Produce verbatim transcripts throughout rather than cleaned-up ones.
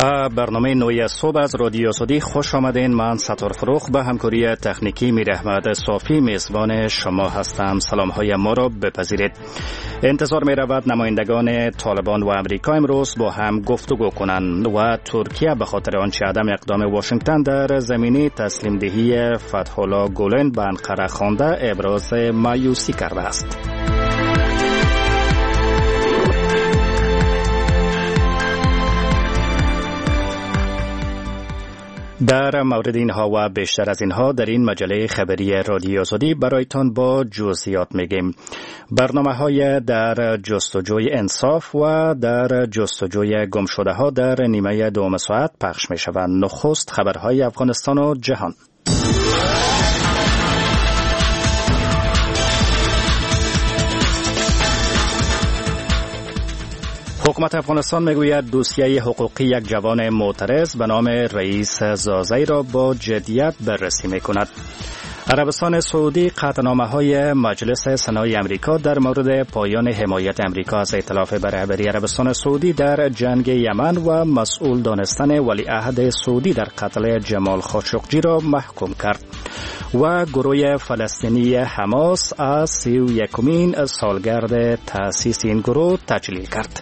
به برنامه نوی صبح از رادیو سعودی خوش آمدین. من ستار فروخ به همکاری تکنیکی میر احمد صافی میزبان شما هستم. سلام های ما را بپذیرید. انتظار می رود نمایندگان طالبان و امریکا امروز با هم گفتگو کنند و ترکیه به خاطر آنچه عدم اقدام واشنگتن در زمینه تسلیم دهی فتح الله گولن به انقره خوانده ابراز مایوسی کرده است. در مورد اینها و بیشتر از اینها در این مجله خبری رادیو سعودی برایتان با جزئیات میگیم. برنامه های در جستجوی انصاف و در جستجوی گمشده ها در نیمه دوم ساعت پخش می شوند. نخست خبرهای افغانستان و جهان. حکومت افغانستان میگوید دوسیه حقوقی یک جوان معترض به نام رئیس زازی را با جدیت بررسی میکند. عربستان سعودی قطعنامه های مجلس سنای امریکا در مورد پایان حمایت امریکا از ائتلاف برابری عربستان سعودی در جنگ یمن و مسئول دانستن ولیعهد سعودی در قتل جمال خاشقجی را محکوم کرد و گروه فلسطینی حماس از سی و یکمین سالگرد تأسیس این گروه تجلیل کرد.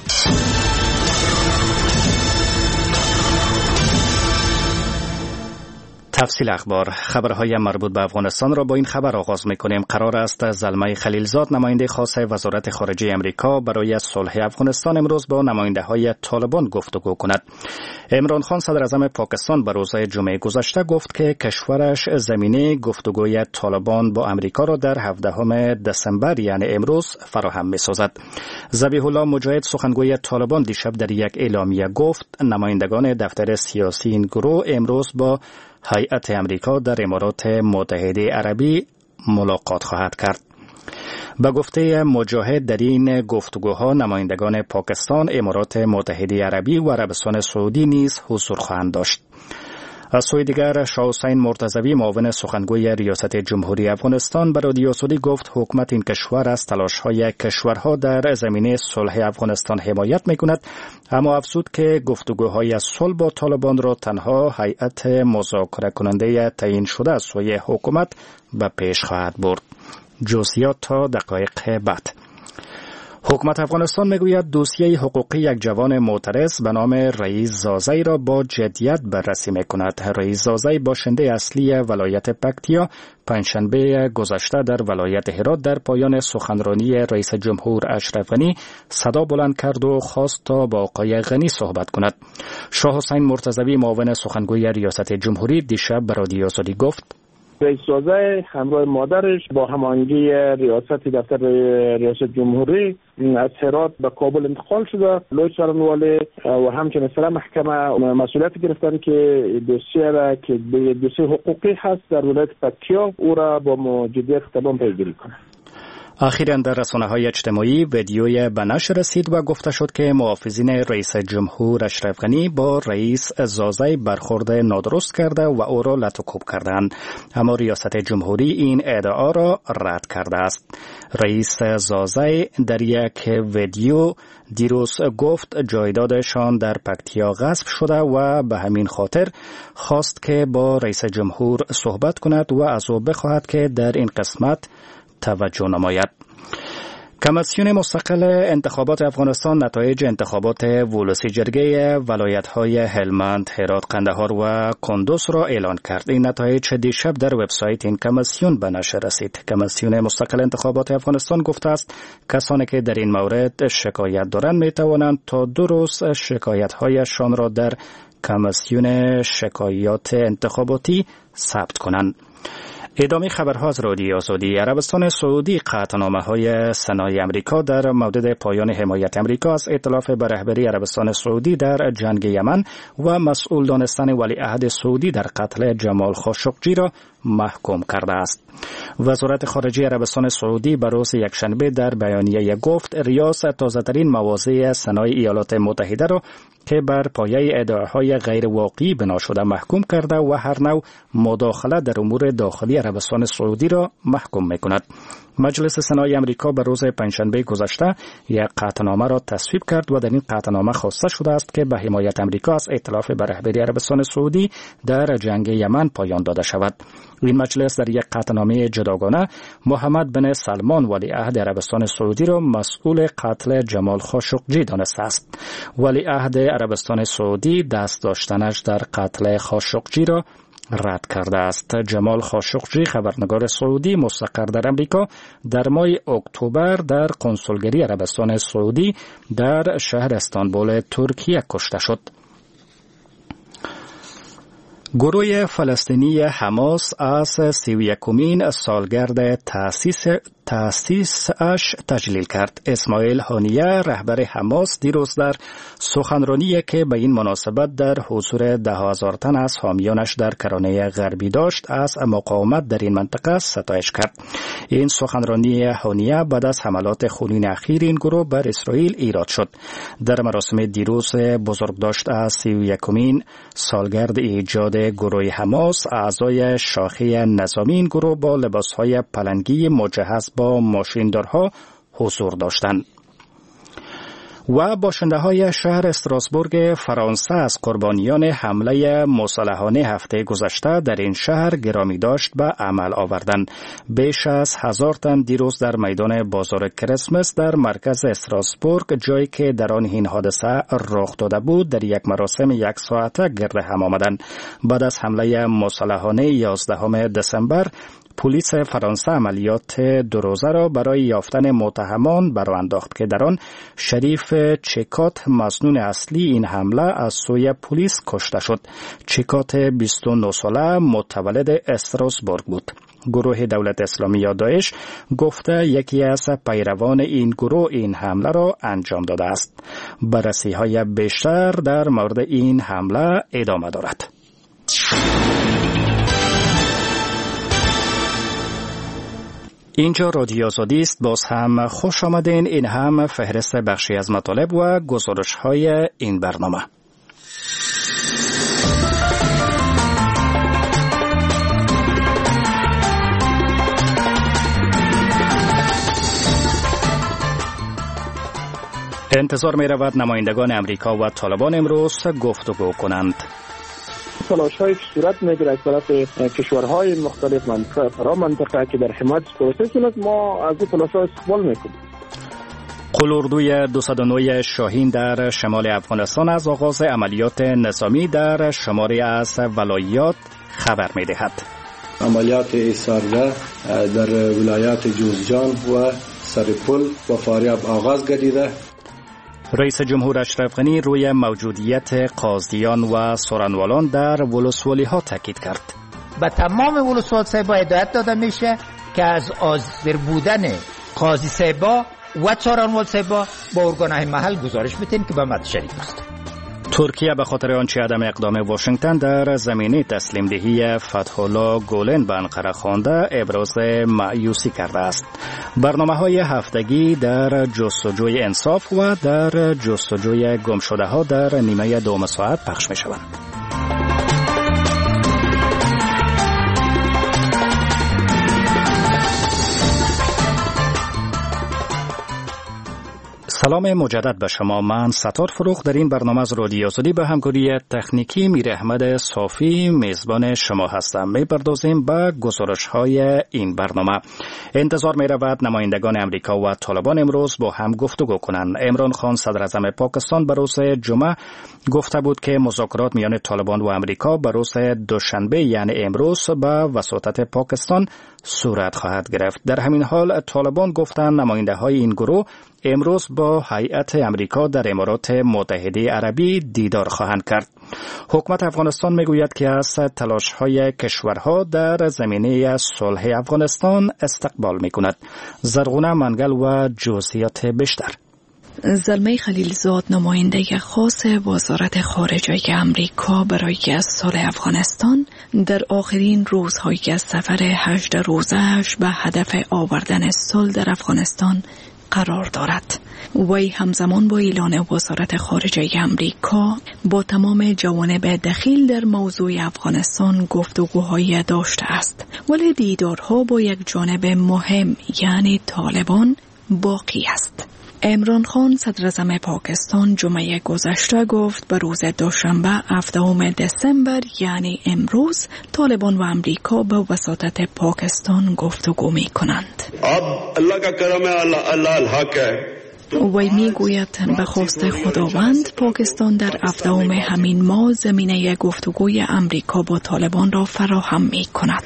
تفصیل اخبار. خبرهای مربوط به افغانستان را با این خبر آغاز می‌کنیم. قرار است زلمه خلیلزاد نماینده خاص وزارت خارجه امریکا برای صلح افغانستان امروز با نماینده‌های طالبان گفتگو کند. عمران خان صدر اعظم پاکستان به روز جمعه گذشته گفت که کشورش زمینه گفتگوی طالبان با امریکا را در هفدهم دسامبر یعنی امروز فراهم می‌سازد. ذبیح الله مجاهد سخنگوی طالبان دیشب در یک اعلامیه گفت نمایندگان دفتر سیاسی این گروه امروز با هیئت امریکا در امارات متحده عربی ملاقات خواهد کرد. به گفته مجاهد در این گفتگوها نمایندگان پاکستان، امارات متحده عربی و عربستان سعودی نیز حضور خواهند داشت. از سوی دیگر شاه حسین مرتضوی معاون سخنگوی ریاست جمهوری افغانستان به رادیو سعودی گفت حکومت این کشور از تلاش‌های کشورها در زمینه صلح افغانستان حمایت می‌کند، اما افزود که گفتگوهای صلح با طالبان را تنها هیئت مذاکره کننده تعیین شده از سوی حکومت به پیش خواهد برد. جزئیات تا دقایق بعد. حکومت افغانستان میگوید دوسیه حقوقی یک جوان معترض به نام رئیس زازی را با جدیت بررسی میکند. رئیس زازی باشنده اصلی ولایت پکتیا پنجشنبه گذشته در ولایت هرات در پایان سخنرانی رئیس جمهور اشرف غنی صدا بلند کرد و خواست تا با آقای غنی صحبت کند. شاه حسین مرتضوی معاون سخنگوی ریاست جمهوری دیشب به رادیو سعودی گفت رئیس زازی همراه مادرش با هماهنگی ریاست دفتر ریاست جمهوری از هرات به کابل انتقال شده. لوی سارنوالی و همچنین سر محکمه مسئولیت گرفتن که دوسیه را که دوسیه حقوقی هست در ولایت پکتیا او را با جدیت تمام پیگیری کنه. اخیراً در رسانه‌های اجتماعی ویدیوی به نشر رسید و گفته شد که محافظین رئیس جمهور اشرف غنی با رئیس زازی برخورد نادرست کرده و او را لطوکوب کردند، اما ریاست جمهوری این ادعا را رد کرده است. رئیس زازی در یک ویدیو دیروز گفت جایدادشان در پکتیا غصب شده و به همین خاطر خواست که با رئیس جمهور صحبت کند و از او بخواهد که در این قسمت توجه نماید. کمیسیون مستقل انتخابات افغانستان نتایج انتخابات ولسی جرگه ولایت‌های هلمند، هرات، قندهار و کندوز را اعلان کرد. این نتایج دیشب در وبسایت این کمیسیون به نشر رسید. کمیسیون مستقل انتخابات افغانستان گفته است کسانی که در این مورد شکایت دارند می توانند تا دو روز شکایت‌هایشان را در کمیسیون شکایات انتخاباتی ثبت کنند. ادامه خبرها از رادیو سعودی. عربستان سعودی قطعنامه های سنای امریکا در مورد پایان حمایت امریکا از ائتلاف به رهبری عربستان سعودی در جنگ یمن و مسئول دانستن ولیعهد سعودی در قتل جمال خاشقجی را محکوم کرده است. وزارت خارجه عربستان سعودی به روز یکشنبه در بیانیه گفت ریاض تازه‌ترین مواضع سنای ایالات متحده را که بر پایه ادعاهای غیر واقعی بنا شده محکوم کرده و هر نوع مداخله در امور داخلی عربستان سعودی را محکوم می‌کند. مجلس سنای امریکا به روز پنجشنبه گذشته یک قطعنامه را تصویب کرد و در این قطعنامه خواسته شده است که به حمایت امریکا از ائتلاف به رهبری عربستان سعودی در جنگ یمن پایان داده شود. این مجلس در یک قطعنامه جداگانه محمد بن سلمان ولیعهد عربستان سعودی را مسئول قتل جمال خاشقجی دانسته است. ولیعهد عربستان سعودی دست داشتنش در قتل خاشقجی را رد کرده است. جمال خاشقجی خبرنگار سعودی مستقر در امریکا در ماه اکتبر در کنسولگری عربستان سعودی در شهر استانبول ترکیه کشته شد. گروه فلسطینی حماس از سی و یکمین سالگرد تأسیس تأسیسش تجلیل کرد. اسماعیل هانیه رهبر حماس دیروز در سخنرانی که به این مناسبت در حضور ده هزار تن از حامیانش در کرانه غربی داشت از مقاومت در این منطقه ستایش کرد. این سخنرانی هانیه بعد از حملات خونین اخیر این گروه بر اسرائیل ایراد شد. در مراسم دیروز بزرگداشت از سی و یکمین سالگرد ایجاد گروه حماس، اعضای شاخه نظامی این گروه با لباسهای پلنگی مجهز با ماشیندارها حضور داشتند. و باشنده‌های شهر استراسبورگ فرانسه از قربانیان حمله مسلحانه هفته گذشته در این شهر گرامی داشت به عمل آوردند. بیش از هزار تن دیروز در میدان بازار کریسمس در مرکز استراسبورگ، جایی که در آن این حادثه رخ داده بود، در یک مراسم یک ساعته گرد هم آمدند. بعد از حمله مسلحانه یازدهم دسامبر، پلیس فرانسه عملیات دو روزه را برای یافتن متهمان برآورد انداخت که در آن شریف چکات مظنون اصلی این حمله از سوی پلیس کشته شد. چکات بیست و نه ساله متولد استراسبورگ بود. گروه دولت اسلامی یا داعش گفته یکی از پیروان این گروه این حمله را انجام داده است. بررسی‌های بیشتر در مورد این حمله ادامه دارد. اینجا رادیو آزادی است. باز هم خوش آمدین. این هم فهرست بخشی از مطالب و گزارش‌های این برنامه. انتظار می رود نمایندگان امریکا و طالبان امروز گفتگو کنند. تلاش‌هایی که صورت می‌گیرد از طرف کشورهای مختلف منطقه فرا منطقه که در حمایت پروسس است، ما از این تلاش‌ها استقبال می‌کنیم. قلاردوی دویست و نه شاهین در شمال افغانستان از آغاز عملیات نظامی در شماری از ولایات خبر می‌دهد. عملیات ایثارگر در ولایات جوزجان و سرپل و فاریاب آغاز گردیده. رئیس جمهور اشرف غنی روی موجودیت قاضیان و سورانوالان در ولسوالی ها تاکید کرد. به تمام ولسوال صاحبا هدایت داده میشه که از حاضر بودن قاضی صاحبا و سورانوال صاحبا با ارگانهای محل گزارش بدین که به مد شریک است. ترکیه به خاطر آنچه عدم اقدام واشنگتن در زمینه تسلیم دهی فتح الله گولن به انقره خوانده ابراز مایوسی کرده است. برنامه‌های هفتگی در جستجوی انصاف و در جستجوی گمشده‌ها در نیمه دوم ساعت پخش می‌شوند. سلام مجدد به شما. من ستار فروخ در این برنامه از رادیو آزادی به همکاری تکنیکی میر احمد صافی میزبان شما هستم. می‌پردازیم به گزارش‌های این برنامه. انتظار می‌رود نمایندگان امریکا و طالبان امروز با هم گفتگو کنند. عمران خان صدر اعظم پاکستان به روز جمعه گفته بود که مذاکرات میان طالبان و امریکا به روز دوشنبه یعنی امروز به وساطت پاکستان صورت خواهد گرفت. در همین حال طالبان گفتند نماینده‌های این گروه امروز با هیئت امریکا در امارات متحده عربی دیدار خواهند کرد. حکومت افغانستان میگوید که از تلاش‌های کشورها در زمینه صلح افغانستان استقبال میکند. زرغونه منگل و جزئیات بیشتر. زلمه خلیلزاد نماینده خاص وزارت خارجه امریکا برای صلح افغانستان در آخرین روزهای از سفر هجده روزه‌اش به هدف آوردن صلح در افغانستان قرار دارد. وی همزمان با اعلان وزارت خارجه امریکا با تمام جوانب دخیل در موضوع افغانستان گفتگوهایی داشته است، ولی دیدارها با یک جانب مهم یعنی طالبان باقی است. عمران خان صدر اعظم پاکستان جمعه گذشته گفت به روز دوشنبه هفتم دسامبر یعنی امروز طالبان و امریکا به وساطت پاکستان گفتگو می کنند. اب الله کا کرم ہے، الله الحق ہے. وی می گوید به خواست خداوند پاکستان در هفتم همین ماه زمینه گفتگوی امریکا با طالبان را فراهم می کند.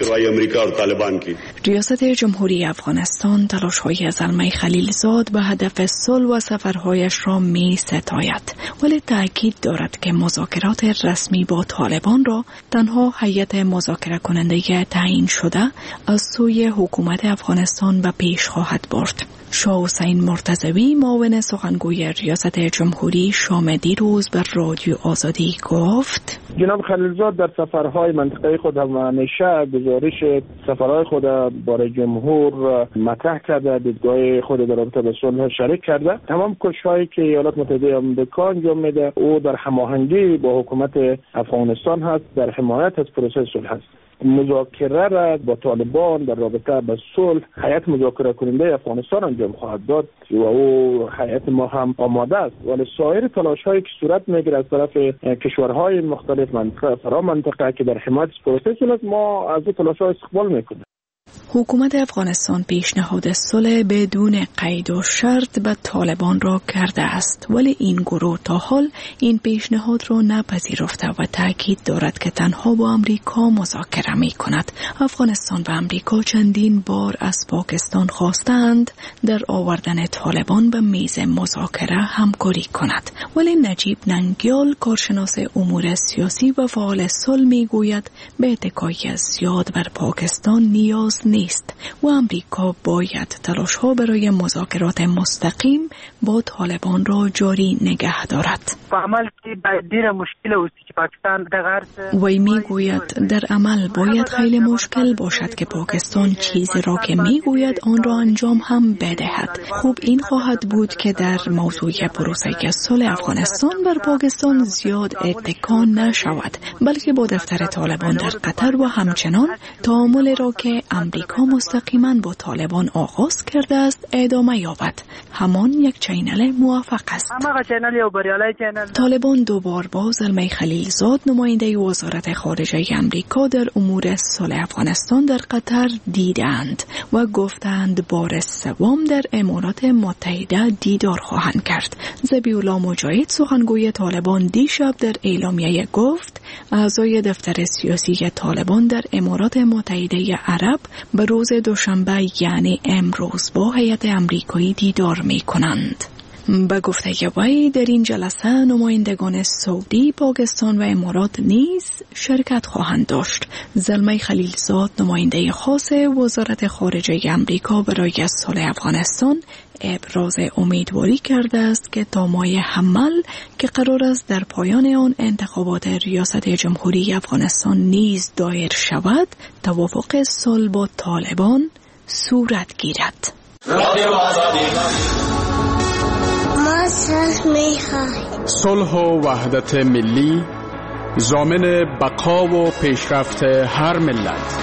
ریاست جمهوری افغانستان تلاش‌های زلمه خلیلزاد به هدف صلح و سفرهایش را می ستاید، ولی تأکید دارد که مذاکرات رسمی با طالبان را تنها هیئت مذاکره کننده تعیین شده از سوی حکومت افغانستان به پیش خواهد برد. شاه حسین مرتضوی معاون سخنگوی ریاست جمهوری شام دیروز به رادیو آزادی گفت: جناب خلیلزاد در سفرهای منطقه خود همیشه گزارش سفرهای خود برای جمهور مطرح کرده، دیدگاه خود در رابطه با صلح شریک کرده. تمام کوشش‌هایی که ایالات متحده آمریکا انجام میده او در هماهنگی با حکومت افغانستان هست، در حمایت از پروسه صلح است. مذاکره را با طالبان در رابطه با صلح هیئت مذاکره کننده افغانستان انجام خواهد داد و او هیئت ما هم آماده است، ولی سایر تلاش‌هایی که صورت میگیرد از طرف کشورهای مختلف منطقه فرا منطقه که در حمایت پروسه صلح ما از این تلاش‌ها استقبال میکنیم. حکومت افغانستان پیشنهاد صلح بدون قید و شرط به طالبان را کرده است، ولی این گروه تا حال این پیشنهاد را نپذیرفته و تاکید دارد که تنها با امریکا مذاکره می کند. افغانستان و امریکا چندین بار از پاکستان خواستند در آوردن طالبان به میز مذاکره همکاری کند، ولی نجیب ننگیال کارشناس امور سیاسی و فعال صلح می گوید به اتکای زیاد بر پاکستان نیاز نیست و امریکا باید تلاش‌ها برای مذاکرات مستقیم با طالبان را جاری نگه دارد. وی میگوید در عمل باید خیلی مشکل باشد که پاکستان چیزی را که میگوید آن را انجام هم بدهد. خوب این خواهد بود که در موضوع پروسه صلح افغانستان بر پاکستان زیاد اتکا نشود، بلکه با دفتر طالبان در قطر و همچنان تعامل را که امریکا مستقیما با طالبان آغاز کرده است ادامه یابد. همان یک چینل موافق است. طالبان دوبار با زلمه خلیلزاد نماینده وزارت خارجه امریکا در امور صلح افغانستان در قطر دیدند و گفتند بار سوم در امارات متحده دیدار خواهند کرد. ذبیح الله مجاهد سخنگوی طالبان دیشب در اعلامیه گفت اعضای دفتر سیاسی طالبان در امارات متحده عرب به روز دوشنبه یعنی امروز با هیئت امریکایی دیدار می کنند. به گفته وی در این جلسه نمایندگان سعودی، پاکستان و امارات نیز شرکت خواهند داشت. زلمه خلیلزاد نماینده خاص وزارت خارجه امریکا برای صلح افغانستان ابراز امیدواری کرده است که تا ماه حمل که قرار است در پایان آن انتخابات ریاست جمهوری افغانستان نیز دایر شود، توافق صلح با طالبان صورت گیرد. صلح و وحدت ملی ضامن بقا و پیشرفت هر ملت.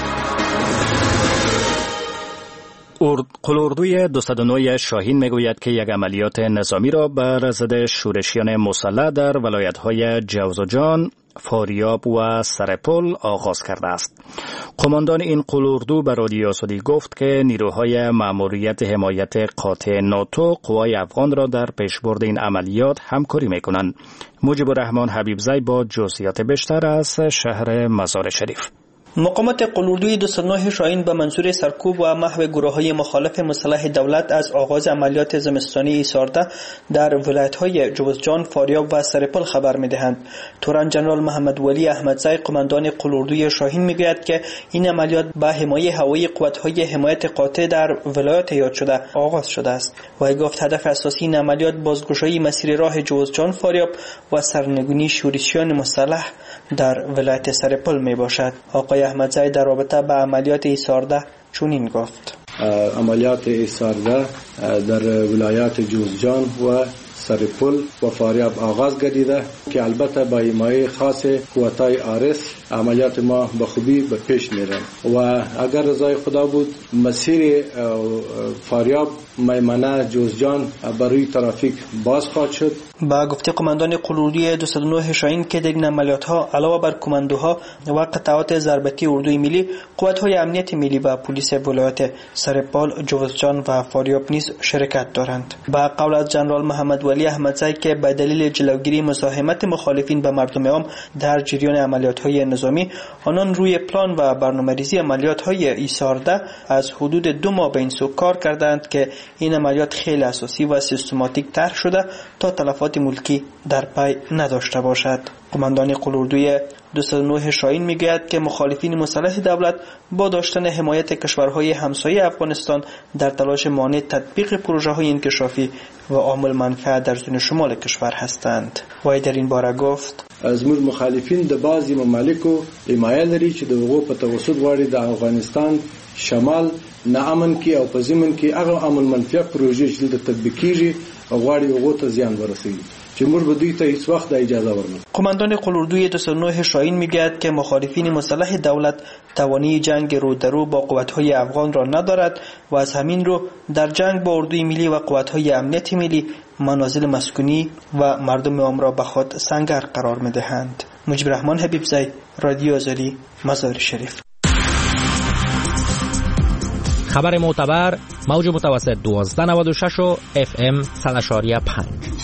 قلاردوی دویست و نه شاهین میگوید که یک عملیات نظامی را بر ضد شورشیان مسلح در ولایت‌های جوزجان، فاریاب و سرپل آغاز کرده است. قماندان این قلاردو به رادیو آزادی گفت که نیروهای مأموریت حمایت قاطع ناتو قوای افغان را در پیشبرد این عملیات همکاری می‌کنند. مجیب الرحمن حبیبزی با جزئیات بیشتر از شهر مزار شریف. مقامات قلاردوی دویست و نه شاهین به منظور سرکوب و محو گروه‌های مخالف مسلح دولت از آغاز عملیات زمستانی ایسارده در ولایت‌های جوزجان، فاریاب و سرپل خبر می‌دهند. توران جنرال محمد ولی احمدزی قماندان قلاردوی شاهین می‌گوید که این عملیات به حمایت هوایی قوت‌های حمایت قاطع در ولایت یاد شده آغاز شده است. وی گفت هدف اساسی این عملیات بازگشایی مسیر راه جوزجان، فاریاب و سرنگونی شورشیان مسلح در ولایت سرپل میباشد. آقای احمدزی در رابطه با عملیات ایسارده چنین گفت: عملیات ایثارده در ولایات جوزجان و سرپل و فاریاب آغاز گردیده که البته با حمایت خاص قوتای آرس عملیات ما به خوبی به پیش میره و اگر رضای خدا بود مسیر فاریاب میمنه جوزجان برای ترافیک باز خواهد شد. با گفته قماندان قلولی دویست و نه شاهین که در این عملیات ها علاوه بر کماندوها و قطعات ضربتی اردوی ملی، قوت‌های امنیت ملی و پلیس ولایت سرپال، جوزجان و فاریاب نیز شرکت دارند. با قول از جنرال محمد ولی احمدزی که به دلیل جلوگیری مزاحمت مخالفین به مردم عام در جریان عملیات‌های نظامی، آنان روی پلان و برنامه‌ریزی عملیات‌های ایثارده از حدود دو ماه به این سو کار کردند که این عملیات خیلی اساسی و سیستماتیک طرح شده تا تلفات ملکی در پی نداشته باشد. قماندان قلوردوی دویست و نه شاهین میگوید که مخالفین مسلح دولت با داشتن حمایت کشورهای همسایه افغانستان در تلاش مانع تطبیق پروژه‌های انکشافی و عامل منفعت در زون شمال کشور هستند. وی در این باره گفت: از مر مخالفین د بعضی ممالکو حمایت لري چې د حقوق په توسط غواړي د افغانستان شمال نه امن کې او په ضمن کې هغه عمل منفعت پروژې چې د تطبیقیږي غواړي هغه ته زیان ورسوي چې موږ به دوی ته هیڅ وخت اجازه ورنه. قماندان قلوردوی دویست و نه شاهین میگوید که مخالفین مسلح دولت توانی جنگ رو در رو با قوت‌های افغان را ندارد و از همین رو در جنگ با اردوی ملی و قوت‌های امنیت ملی منازل مسکونی و مردم عام را به خود سنگر قرار می‌دهند. مجیب رحمان حبیبزی، رادیو آزادی، مزار شریف. خبر معتبر، موج متوسط دوازده نود و شش و اف ام صد و پنج.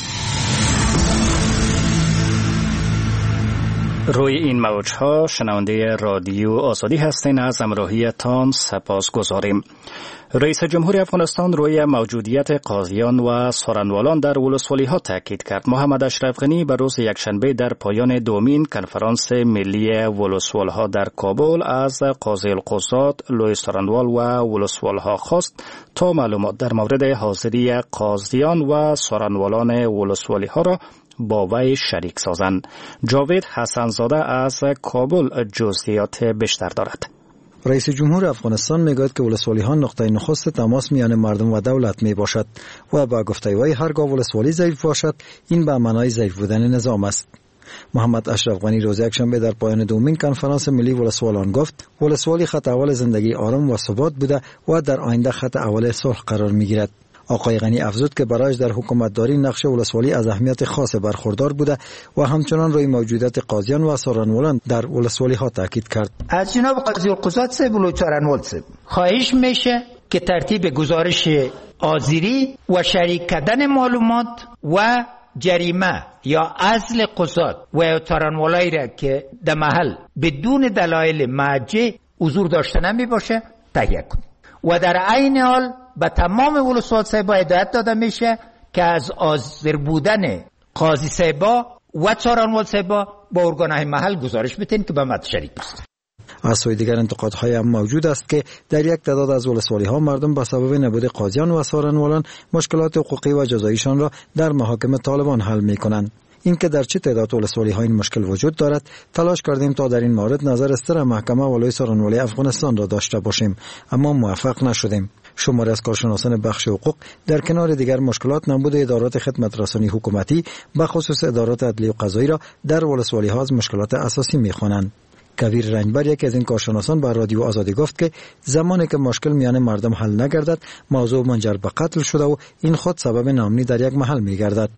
روی این موج‌ها شنونده رادیو آزادی هستین. از همراهیتان سپاس گذاریم. رئیس جمهور افغانستان روی موجودیت قاضیان و سخنوالان در ولسوالی‌ها تاکید کرد. محمد اشرف غنی به روز یکشنبه در پایان دومین کنفرانس ملی ولسوال‌ها در کابل از قاضی القضات، لوی سخنوال و ولسوال‌ها خواست تا معلومات در مورد حاضری قاضیان و سخنوالان ولسوالی‌ها را با وی شریک سازند. جاوید حسنزاده از کابل جزئیات بیشتر دارد. رئیس جمهور افغانستان میگوید که ولسوالی ها نقطه نخست تماس میان مردم و دولت می باشد و با گفته وی هرگاه ولسوالی ضعیف باشد این به معنای ضعیف بودن نظام است. محمد اشرف غنی روز یکشنبه در پایان دومین کنفرانس ملی ولسوالان گفت ولسوالی خط اول زندگی آرام و ثبات بوده و در آینده خط اول صلح قرار میگیرد. آقای غنی افزود که برایش در حکومتداری نقش ولسوالی از اهمیت خاص برخوردار بوده و همچنان روی موجودیت قاضیان و سخنوالان در ولسوالی ها تاکید کرد. از جناب قاضی القضات صاحب و سخنوال صاحب خواهش میشه که ترتیب گزارش حاضری و شریک کردن معلومات و جریمه یا عزل قضات و سخنوالایی را که در محل بدون دلایل مرجع حضور داشته نمی باشه تهیه کنید و در عین حال به تمام ولسوال صاحبا هدایت داده میشه که از حاضر بودن قاضی صاحبا و سخنوال صاحبا با ارگانهای محل گزارش بدین که به مد شریک باشند. از سوی دیگر انتقادهای هم موجود است که در یک تعداد از ولسوالی ها مردم به سبب نبود قاضیان و سخنوالان مشکلات حقوقی و جزاییشان را در محاکم طالبان حل می کنند. اینکه در چه تعداد ولسوالی ها این مشکل وجود دارد تلاش کردیم تا در این مورد نظر استر محکمه ولای سخنوالی افغانستان را داشته باشیم اما موفق نشدیم. شماری از کارشناسان بخش حقوق در کنار دیگر مشکلات نبود ادارات خدمت رسانی حکومتی به خصوص ادارات عدلی و قضایی را در ولسوالی ها از مشکلات اساسی می‌خوانند. کویر رنجبر یکی از این کارشناسان به رادیو آزادی گفت که زمانی که مشکل میان مردم حل نگردد موضوع منجر به قتل شده و این خود سبب ناامنی در یک محل میگردد.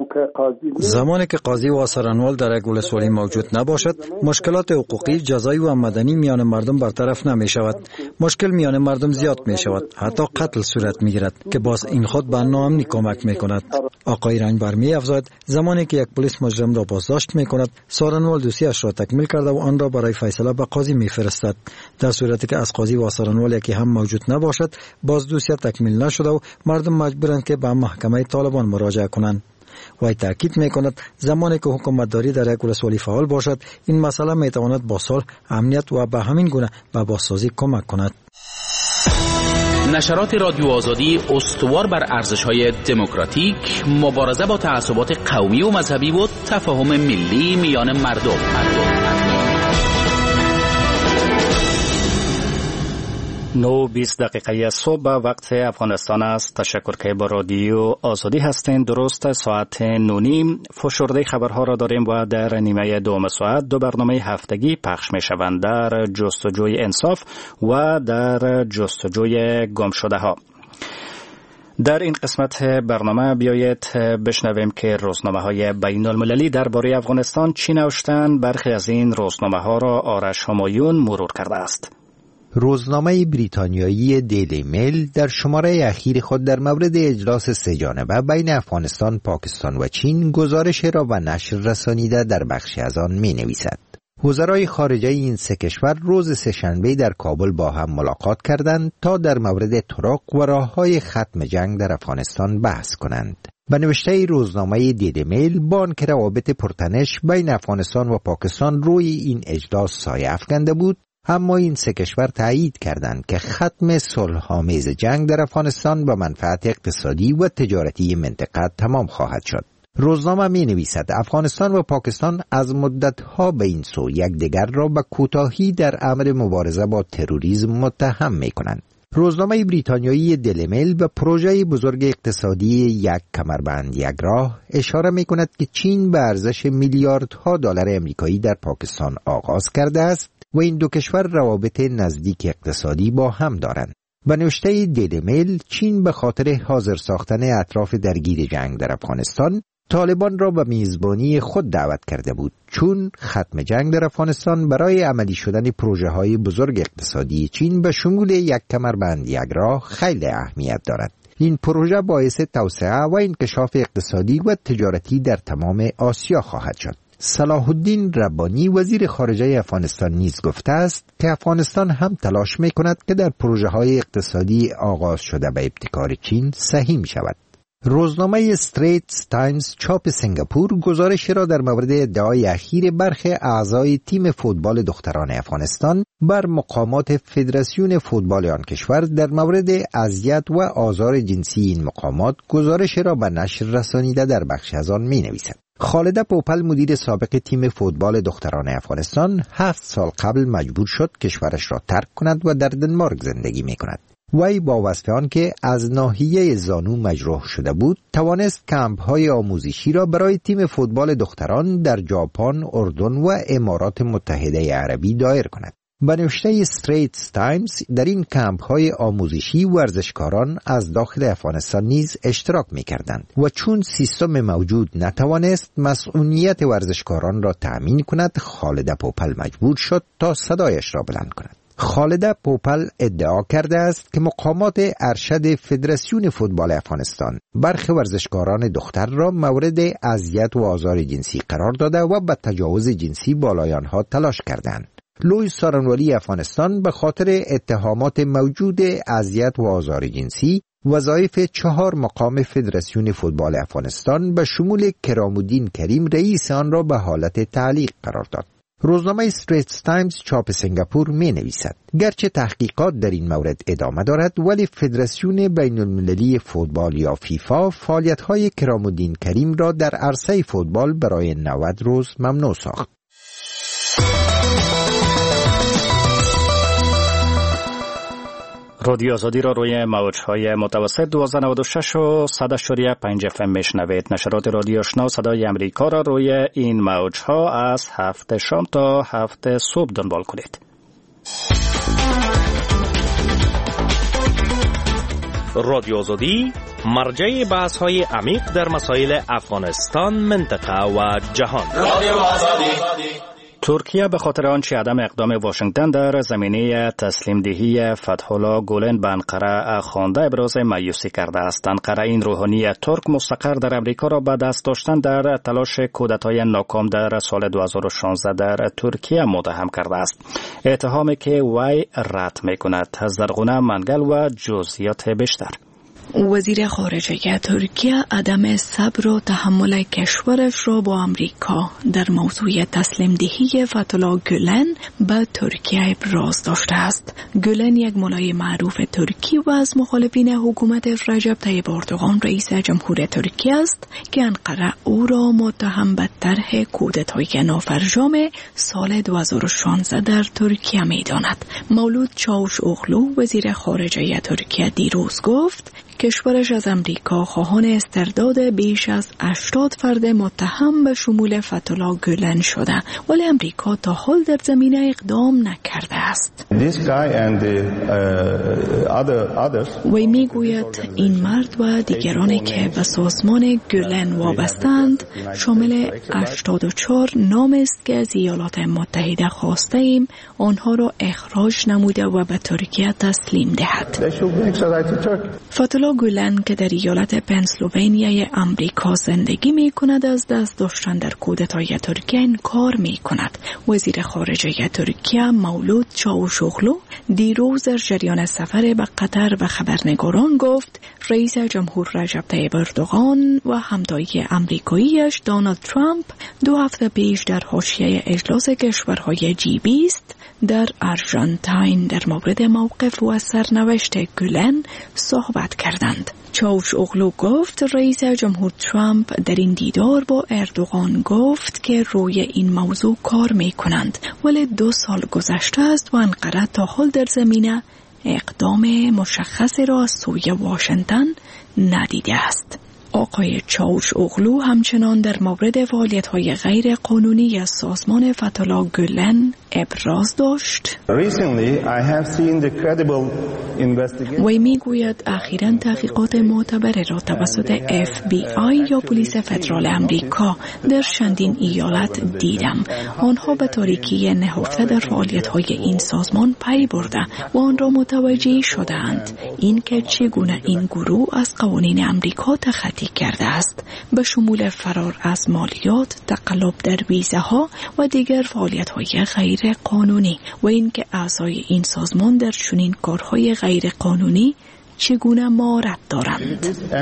زمانی که قاضی و سخنوال در یک ولسوالی موجود نباشد مشکلات حقوقی، جزایی و مدنی میان مردم برطرف نمی شود. مشکل میان مردم زیاد می شود، حتی قتل صورت می گیرد که باز این خود به ناامنی کمک می کند. آقای رنجبر می افزاید زمانی که یک پلیس مجرم را بازداشت می کند سخنوال دوسیش را تکمیل کرده و آن را برای فیصله به قاضی میفرستد. در صورتی که از قاضی و سخنوال یکی هم موجود نباشد بازدوسیه تکمیل نشده و مردم مجبورند که به محکمه طالبان مراجعه کنند. وی تاکید میکند زمانی که حکومتداری در یک ولسوالی فعال باشد این مسئله میتواند با صلح، امنیت و به همین گونه به بازسازی کمک کند. نشرات رادیو آزادی استوار بر ارزش‌های دموکراتیک، مبارزه با تعصبات قومی و مذهبی و تفاهم ملی میان مردم. نه و بیست دقیقه صبح وقت افغانستان است. تشکر که با رادیو آزادی هستین. درست ساعت نونیم فشرده خبرها را داریم و در نیمه دوم ساعت دو برنامه هفتگی پخش می شوند، در جستجوی انصاف و در جستجوی گم شده ها. در این قسمت برنامه بیایید بشنویم که روزنامه های بین المللی درباره افغانستان چی نوشتند. برخی از این روزنامه ها را آرش همایون مرور کرده است. روزنامه بریتانیایی دیلی میل در شماره اخیر خود در مورد اجلاس سه جانبه بین افغانستان، پاکستان و چین گزارش را به نشر رسانیده در بخشی از آن می نویسد: وزرای خارجه این سه کشور روز سه‌شنبه در کابل با هم ملاقات کردند تا در مورد طرق و راه‌های ختم جنگ در افغانستان بحث کنند. به نوشته روزنامه دیلی میل، با آنکه روابط پرتنش بین افغانستان و پاکستان روی این اجلاس سایه افکنده بود، اما این سه کشور تایید کردند که ختم صلح‌آمیز جنگ در افغانستان به منفعت اقتصادی و تجارتی منطقه تمام خواهد شد. روزنامه می نویسد افغانستان و پاکستان از مدت‌ها به این سو یکدیگر را به کوتاهی در امر مبارزه با تروریسم متهم می کنند. روزنامه بریتانیایی دیلی میل به پروژه بزرگ اقتصادی یک کمربند یک راه اشاره می کند که چین به ارزش میلیاردها دلار امریکایی در پاکستان آغاز کرده است و این دو کشور روابط نزدیک اقتصادی با هم دارند. به نوشته دیلی میل، چین به خاطر حاضر ساختن اطراف درگیر جنگ در افغانستان طالبان را به میزبانی خود دعوت کرده بود، چون ختم جنگ در افغانستان برای عملی شدن پروژه های بزرگ اقتصادی چین به شمول یک کمربند یک راه خیلی اهمیت دارد. این پروژه باعث توسعه و انکشاف اقتصادی و تجارتی در تمام آسیا خواهد شد. صلاح الدین ربانی وزیر خارجه افغانستان نیز گفته است که افغانستان هم تلاش می کند که در پروژه های اقتصادی آغاز شده به ابتکار چین سهیم شود. روزنامه استریتس تایمز چاپ سنگاپور گزارش را در مورد ادعای اخیر برخی اعضای تیم فوتبال دختران افغانستان بر مقامات فدراسیون فوتبال آن کشور در مورد اذیت و آزار جنسی این مقامات گزارش را به نشر رسانیده در بخش از آن می نویسد. خالده پوپل مدیر سابق تیم فوتبال دختران افغانستان هفت سال قبل مجبور شد کشورش را ترک کند و در دنمارک زندگی می کند. وی با وصف آن که از ناحیه زانو مجروح شده بود، توانست کمپ‌های آموزشی را برای تیم فوتبال دختران در ژاپن، اردن و امارات متحده عربی دایر کند. به نوشته استریتس تایمز، در این کمپ‌های آموزشی ورزشکاران از داخل افغانستان نیز اشتراک می‌کردند و چون سیستم موجود نتوانست مسئولیت ورزشکاران را تأمین کند، خالده پوپل مجبور شد تا صدایش را بلند کند. خالده پوپل ادعا کرده است که مقامات ارشد فدراسیون فوتبال افغانستان برخی ورزشکاران دختر را مورد اذیت و آزار جنسی قرار داده و به تجاوز جنسی بالای آنها تلاش کردند. لوی سارنوالی افغانستان به خاطر اتهامات موجود اذیت و آزار جنسی وظایف چهار مقام فدراسیون فوتبال افغانستان به شمول کرامالدین کریم رئیس آن را به حالت تعلیق قرار داد. روزنامه استریتس تایمز چاپ سنگاپور می نویسد گرچه تحقیقات در این مورد ادامه دارد، ولی فدراسیون بین المللی فوتبال یا فیفا فعالیت‌های کرامالدین کریم را در عرصه فوتبال برای نود روز ممنوع ساخت. رادیو آزادی را روی موج‌های متوسط دوازده نود و شش و صد اشاری پنج اف ام میشنوید. نشرات رادیو آشنا صدای امریکا را روی این موج‌ها از هفت شام تا هفت صبح دنبال کنید. رادیو آزادی مرجع بحث‌های عمیق در مسائل افغانستان، منطقه و جهان. رادیو آزادی. ترکیه به خاطر آنچه عدم اقدام واشنگتن در زمینه تسلیم دهی فتح الله گولن به انقره خوانده ابراز مایوسی کرده است. انقره این روحانی ترک مستقر در امریکا را به دست داشتن در تلاش کودتای ناکام در سال دو هزار و شانزده در ترکیه متهم کرده است. اتهامی که وی رد می‌کند. زرغونه منگل و جزئیات بیشتر. وزیر خارجه ترکیه عدم صبر و تحمل کشورش را با امریکا در موضوع تسلیم دهی فتح‌الله گولن به ترکیه ابراز داشته است. گولن یک ملای معروف ترکی و از مخالفین حکومت رجب طیب اردوغان رئیس جمهور ترکیه است که انقره او را متهم به طرح کودتای نافرجام سال دو هزار و شانزده در ترکیه می‌داند. مولود چاوشوغلو وزیر خارجه ترکیه دیروز گفت کشورش از امریکا خواهان استرداد بیش از هشتاد فرد متهم به شمول فتح‌الله گولن شده، ولی امریکا تا حال در زمینه اقدام نکرده است. وی میگوید این مرد و دیگرانی که به سازمان گولن وابستند شامل هشتاد و چهار نام است که از ایالات متحده خواسته ایم آنها را اخراج نموده و به ترکیه تسلیم دهد. فتح‌الله گولن که در ایالت پنسیلوانیای امریکا زندگی می کند از دست داشتن در کودتای ترکیه انکار می کند. وزیر خارجه ترکیه مولود چاوشوغلو دیروز در جریان سفر به قطر و خبرنگاران گفت رئیس جمهور رجب طیب اردوغان و همتای امریکاییش دونالد ترامپ دو هفته پیش در حاشیه اجلاس کشورهای جی بیست در آرژانتین در مورد موقف و سرنوشت گولن صحبت کردند. چاوشوغلو گفت رئیس جمهور ترامپ در این دیدار با اردوغان گفت که روی این موضوع کار می کنند، ولی دو سال گذشته است و انقره تا حال در زمینه اقدام مشخصی را از سوی واشنگتن ندیده است. آقای چاوشوغلو همچنان در مورد فعالیت‌های غیر قانونی از سازمان فتح‌الله گولن ابراز داشت. وی میگوید اخیراً تحقیقات معتبر را توسط اف بی آی یا پلیس فدرال امریکا در چندین ایالت دیدم. آنها به تاریکی نهفته در فعالیت‌های این سازمان پی برده و آن را متوجه شدند اینکه چگونه این گروه از قوانین امریکا تخطی کرده است، به شمول فرار از مالیات، تقلب در ویزه ها و دیگر فعالیت های غیر قانونی و اینکه اعضای این سازمان در چنین کارهای غیر قانونی چگونه مهارت دارند.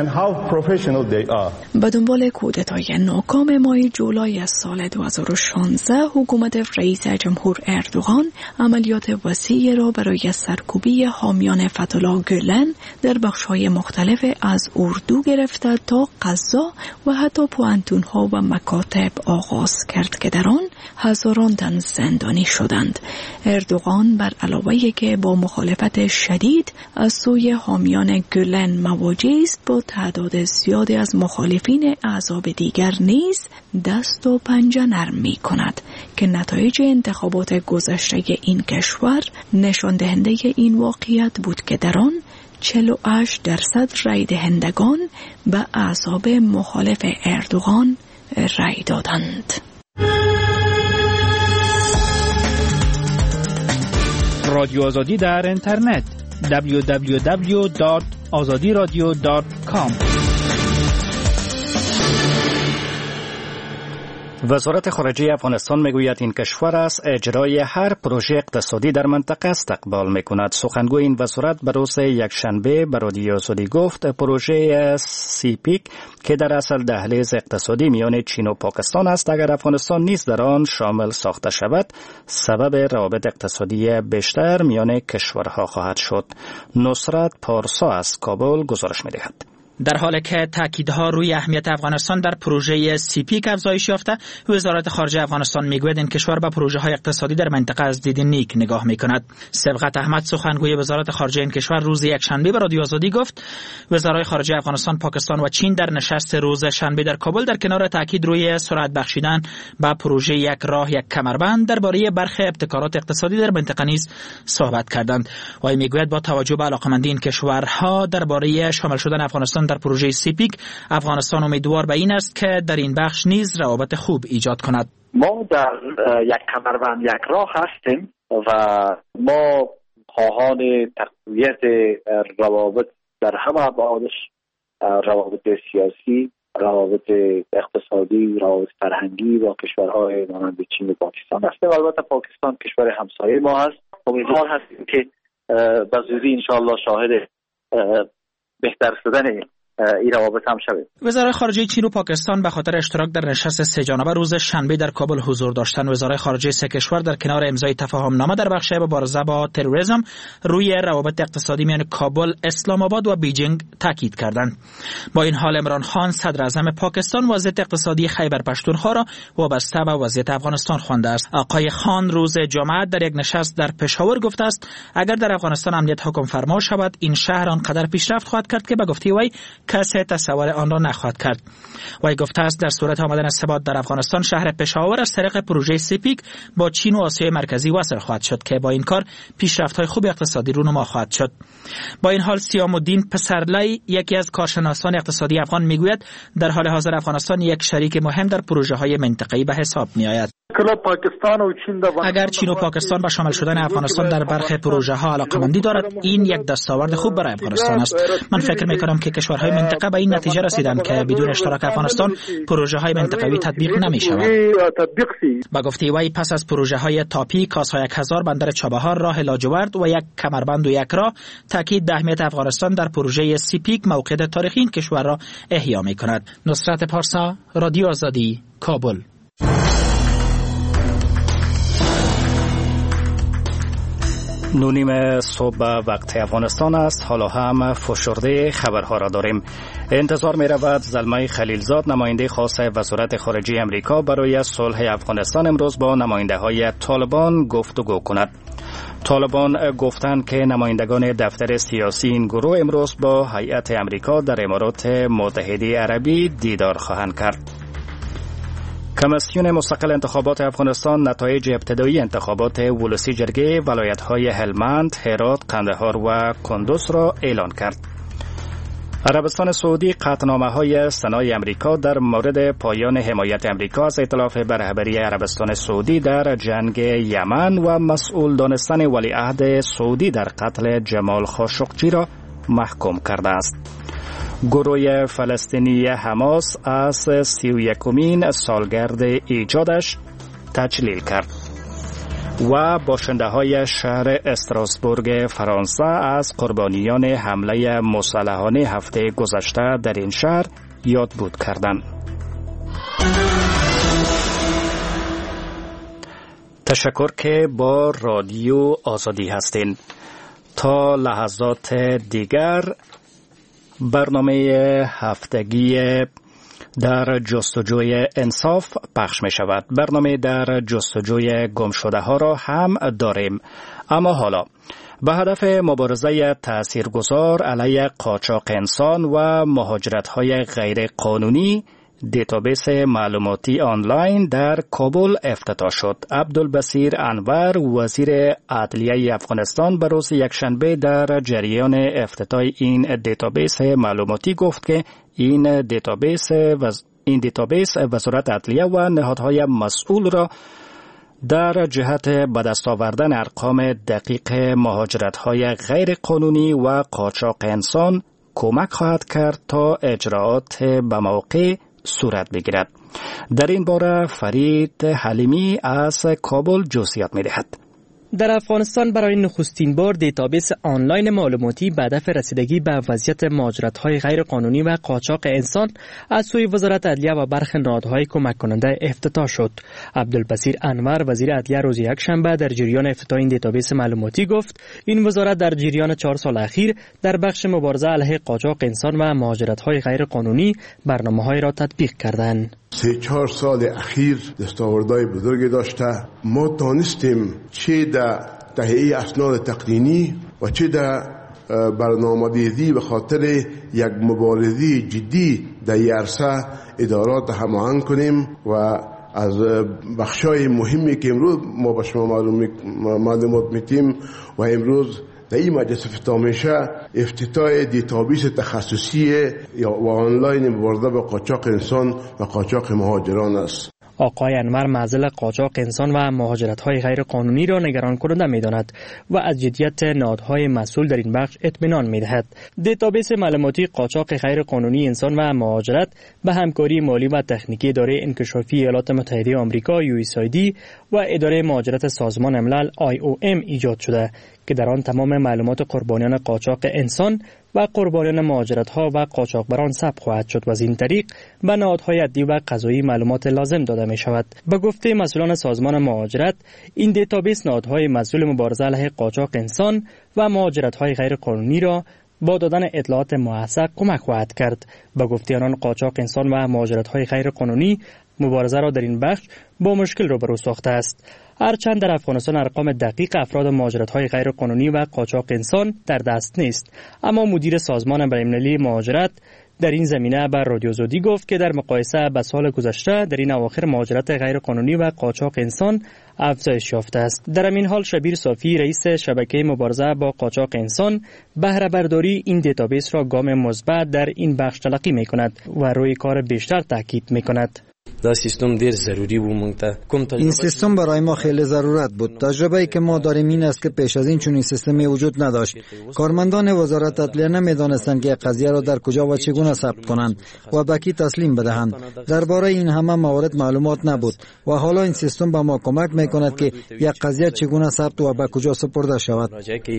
به دنبال کودتای ناکام ماه جولای از سال دو هزار و شانزده حکومت رئیس جمهور اردوغان عملیات وسیعی را برای سرکوبی حامیان فتح‌الله گولن در بخش‌های مختلف از اردو گرفته تا غزه و حتی پوانتون‌ها و مکاتب آغاز کرد که در آن هزاران تن زندانی شدند. اردوغان بر علاوه که با مخالفت شدید از سوی حامیان میان گولن مواجه است، با تعداد زیادی از مخالفین احزاب دیگر نیز دست و پنجه نرم می کند که نتایج انتخابات گذشته این کشور نشان دهنده این واقعیت بود که در آن چهل و هشت درصد رای دهندگان به احزاب مخالف اردوغان رای دادند. رادیو آزادی در اینترنت دبلیو دبلیو دبلیو دات آزادی رادیو دات کام. وزارت خارجه افغانستان میگوید این کشور از اجرای هر پروژه اقتصادی در منطقه استقبال میکند. سخنگوی این وزارت به روز یکشنبه به رادیو آزادی گفت پروژه سیپیک که در اصل دهلیز اقتصادی میان چین و پاکستان است، اگر افغانستان نیز در آن شامل ساخته شود سبب روابط اقتصادی بیشتر میان کشورها خواهد شد. نصرت پارسا از کابل گزارش میدهد. در حالی که تاکیدها روی اهمیت افغانستان در پروژه سیپیک افزایش یافته، وزارت خارجه افغانستان میگوید این کشور به پروژه های اقتصادی در منطقه از دید نیک نگاه میکند. سبقت احمد سخنگوی وزارت خارجه این کشور روز یکشنبه به رادیو آزادی گفت وزرای خارجه افغانستان، پاکستان و چین در نشست روز شنبه در کابل در کنار تاکید روی سرعت بخشیدن به پروژه یک راه یک کمربند درباره برخی ابتکارات اقتصادی در منطقه نیز صحبت کردند. و میگوید با توجه به علاقمندی این کشورها درباره شامل شدن افغانستان در پروژه سیپیک، افغانستان امیدوار به این است که در این بخش نیز روابط خوب ایجاد کند. ما در یک کمربند یک راه هستیم و ما خواهان تقویت روابط در همه ابعادش، روابط سیاسی، روابط اقتصادی، روابط فرهنگی با کشورهای مانند چین و پاکستان هستیم. البته پاکستان کشور همسایه ما هست. امیدوار هستیم که به زودی انشاءالله شاهد بهتر شدن این روابط هم شود. وزارت خارجه چین و پاکستان به خاطر اشتراک در نشست سه جانبه روز شنبه در کابل حضور داشتند. وزارت خارجه سه کشور در کنار امضای تفاهم نامه در بخش مبارزه با تروریسم روی روابط اقتصادی میان کابل، اسلام آباد و بیجینگ تاکید کردند. با این حال عمران خان صدر اعظم پاکستان وضعیت اقتصادی خیبر پختونخوا را وابسته به وضعیت افغانستان خوانده است. آقای خان روز جمعه در یک نشست در پشاور گفته است اگر در افغانستان امنیت حکم فرما شود این شهر آنقدر پیشرفت خواهد کرد که به گفته وی کسی تصور آن را نخواهد کرد. وی گفته است در صورت آمدن ثبات در افغانستان شهر پشاور از طریق پروژه سیپیک با چین و آسیای مرکزی وصل خواهد شد که با این کار پیشرفت‌های خوب اقتصادی رونما خواهد شد. با این حال سیام الدین پسرلی یکی از کارشناسان اقتصادی افغان میگوید در حال حاضر افغانستان یک شریک مهم در پروژه‌های منطقه‌ای به حساب می‌آید. اگر چین و پاکستان با شامل شدن افغانستان در برخی پروژه‌ها علاقه‌مندی دارد این یک دستاورد خوب برای افغانستان است. من فکر می‌کنم که کشورهای منطقه به این نتیجه رسیدند که بدون اشتراک افغانستان پروژه‌های منطقه‌ای تطبیق نمی‌شود. با گفته وی پس از پروژه‌های تاپی، کاسا یک هزار، بندر چابهار، راه لاجورد و یک کمربند و یک راه، تاکید به اهمیت افغانستان در پروژه سیپیک موقعیت تاریخی این کشور را احیا می‌کند. نصرت پارسا، رادیو آزادی، کابل. نونیم صبح وقت افغانستان است. حالا هم فشرده خبرها را داریم. انتظار می رود زلمه خلیلزاد نماینده خاص وزارت خارجه امریکا برای صلح افغانستان امروز با نماینده های طالبان گفتگو کند. طالبان گفتند که نمایندگان دفتر سیاسی این گروه امروز با هیئت امریکا در امارات متحده عربی دیدار خواهند کرد. کمیسیون مستقل انتخابات افغانستان نتایج ابتدایی انتخابات ولسی جرگه ولایت‌های هلمند، هرات، قندهار و کندوز را اعلان کرد. عربستان سعودی قطعنامه‌های سنای امریکا در مورد پایان حمایت امریکا از ائتلاف بر رهبری عربستان سعودی در جنگ یمن و مسئول دانستن ولیعهد سعودی در قتل جمال خاشقجی را محکوم کرده است. گروه فلسطینی حماس از سی و یکمین سالگرد ایجادش تجلیل کرد و باشنده های شهر استراسبورگ فرانسه از قربانیان حمله مسلحانه هفته گذشته در این شهر یادبود کردند. تشکر که با رادیو آزادی هستین. تا لحظات دیگر برنامه هفتگی در جستجوی انصاف پخش می شود. برنامه در جستجوی گمشده ها را هم داریم. اما حالا به هدف مبارزه تاثیرگذار علیه قاچاق انسان و مهاجرت های غیر قانونی، دیتابیس معلوماتی آنلاین در کابل افتتاح شد. عبدالبصیر انور وزیر عدلیه افغانستان به روز یکشنبه در جریان افتتاح این دیتابیس معلوماتی گفت که این دیتابیس وز... این دیتابیس وزارت عدلیه و نهادهای مسئول را در جهت به دست آوردن ارقام دقیق مهاجرت‌های غیر قانونی و قاچاق انسان کمک خواهد کرد تا اجراات به موقع صورت بگیرد. در این باره فرید حلیمی از کابل جزئیات می‌دهد. در افغانستان برای نخستین بار دیتابیس آنلاین معلوماتی به هدف رسیدگی به وضعیت مهاجرت‌های غیر قانونی و قاچاق انسان از سوی وزارت عدلیه و برخی نهادهای کمک کننده افتتاح شد. عبدالبصیر انور وزیر عدلیه روز یکشنبه در جریان افتتاح این دیتابیس معلوماتی گفت این وزارت در جریان چهار سال اخیر در بخش مبارزه علیه قاچاق انسان و مهاجرت‌های غیر قانونی برنامه‌های را تطبیق کردند. سه چهار سال اخیر دستاوردهای بزرگی داشته. ما دانستیم چه در تهیه اسناد تقنینی و چه در برنامه‌ریزی به خاطر یک مبارزه جدی در این عرصه ادارات هماهنگ کنیم و از بخشای مهمی که امروز ما به شما معلومات میدیم و امروز در این مجلس افتتاح میشه افتتاح دیتابیس تخصصی یا و آنلاین مبارزه با قاچاق انسان و قاچاق مهاجران است. آقای انور معضل قاچاق انسان و مهاجرت‌های غیر قانونی را نگران کننده می‌داند و از جدیت نهادهای مسئول در این بخش اطمینان می‌دهد. دیتابیس معلوماتی قاچاق غیر قانونی انسان و مهاجرت به همکاری مالی و تکنیکی اداره انکشافی ایالات متحده آمریکا یو اس آی دی و اداره مهاجرت سازمان ملل آی او ام ایجاد شده که در آن تمام معلومات قربانیان قاچاق انسان و قربانیان مهاجرت‌ها و قاچاقبران ثبت خواهد شد و از این طریق به نهادهای عدلی و قضایی معلومات لازم داده می شود. به گفته مسئولان سازمان مهاجرت، این دیتابیس نهادهای مسئول مبارزه علیه قاچاق انسان و مهاجرت‌های غیرقانونی را با دادن اطلاعات موثق کمک خواهد کرد. به گفته آنان، قاچاق انسان و مهاجرت‌های غیرقانونی مبارزه را در این بخش با مشکل روبرو ساخته است. هرچند در افغانستان ارقام دقیق افراد مهاجرت‌های غیرقانونی و قاچاق انسان در دست نیست، اما مدیر سازمان بین‌المللی مهاجرت در این زمینه به رادیو آزادی گفت که در مقایسه با سال گذشته در این اواخر مهاجرت غیرقانونی و قاچاق انسان افزایش یافته است. در این حال شبیر صافی، رئیس شبکه مبارزه با قاچاق انسان، بهره برداری این دیتابیس را گام مثبت در این بخش تلقی می‌کند و روی کار بیشتر تاکید می‌کند. دا سیستم ډیر ضروری بود مونږ ته. این سیستم برای ما خیلی ضرورت بود. تجربه‌ای که ما داریم این است که پیش از این چنین سیستمی وجود نداشت. کارمندان وزارت عدلیه نمی‌دانستند که قضیه را در کجا و چگونه ثبت کنند و به کی تسلیم بدهند. درباره این همه موارد معلومات نبود و حالا این سیستم به ما کمک می‌کند که یک قضیه چگونه ثبت و به کجا سپرده شود.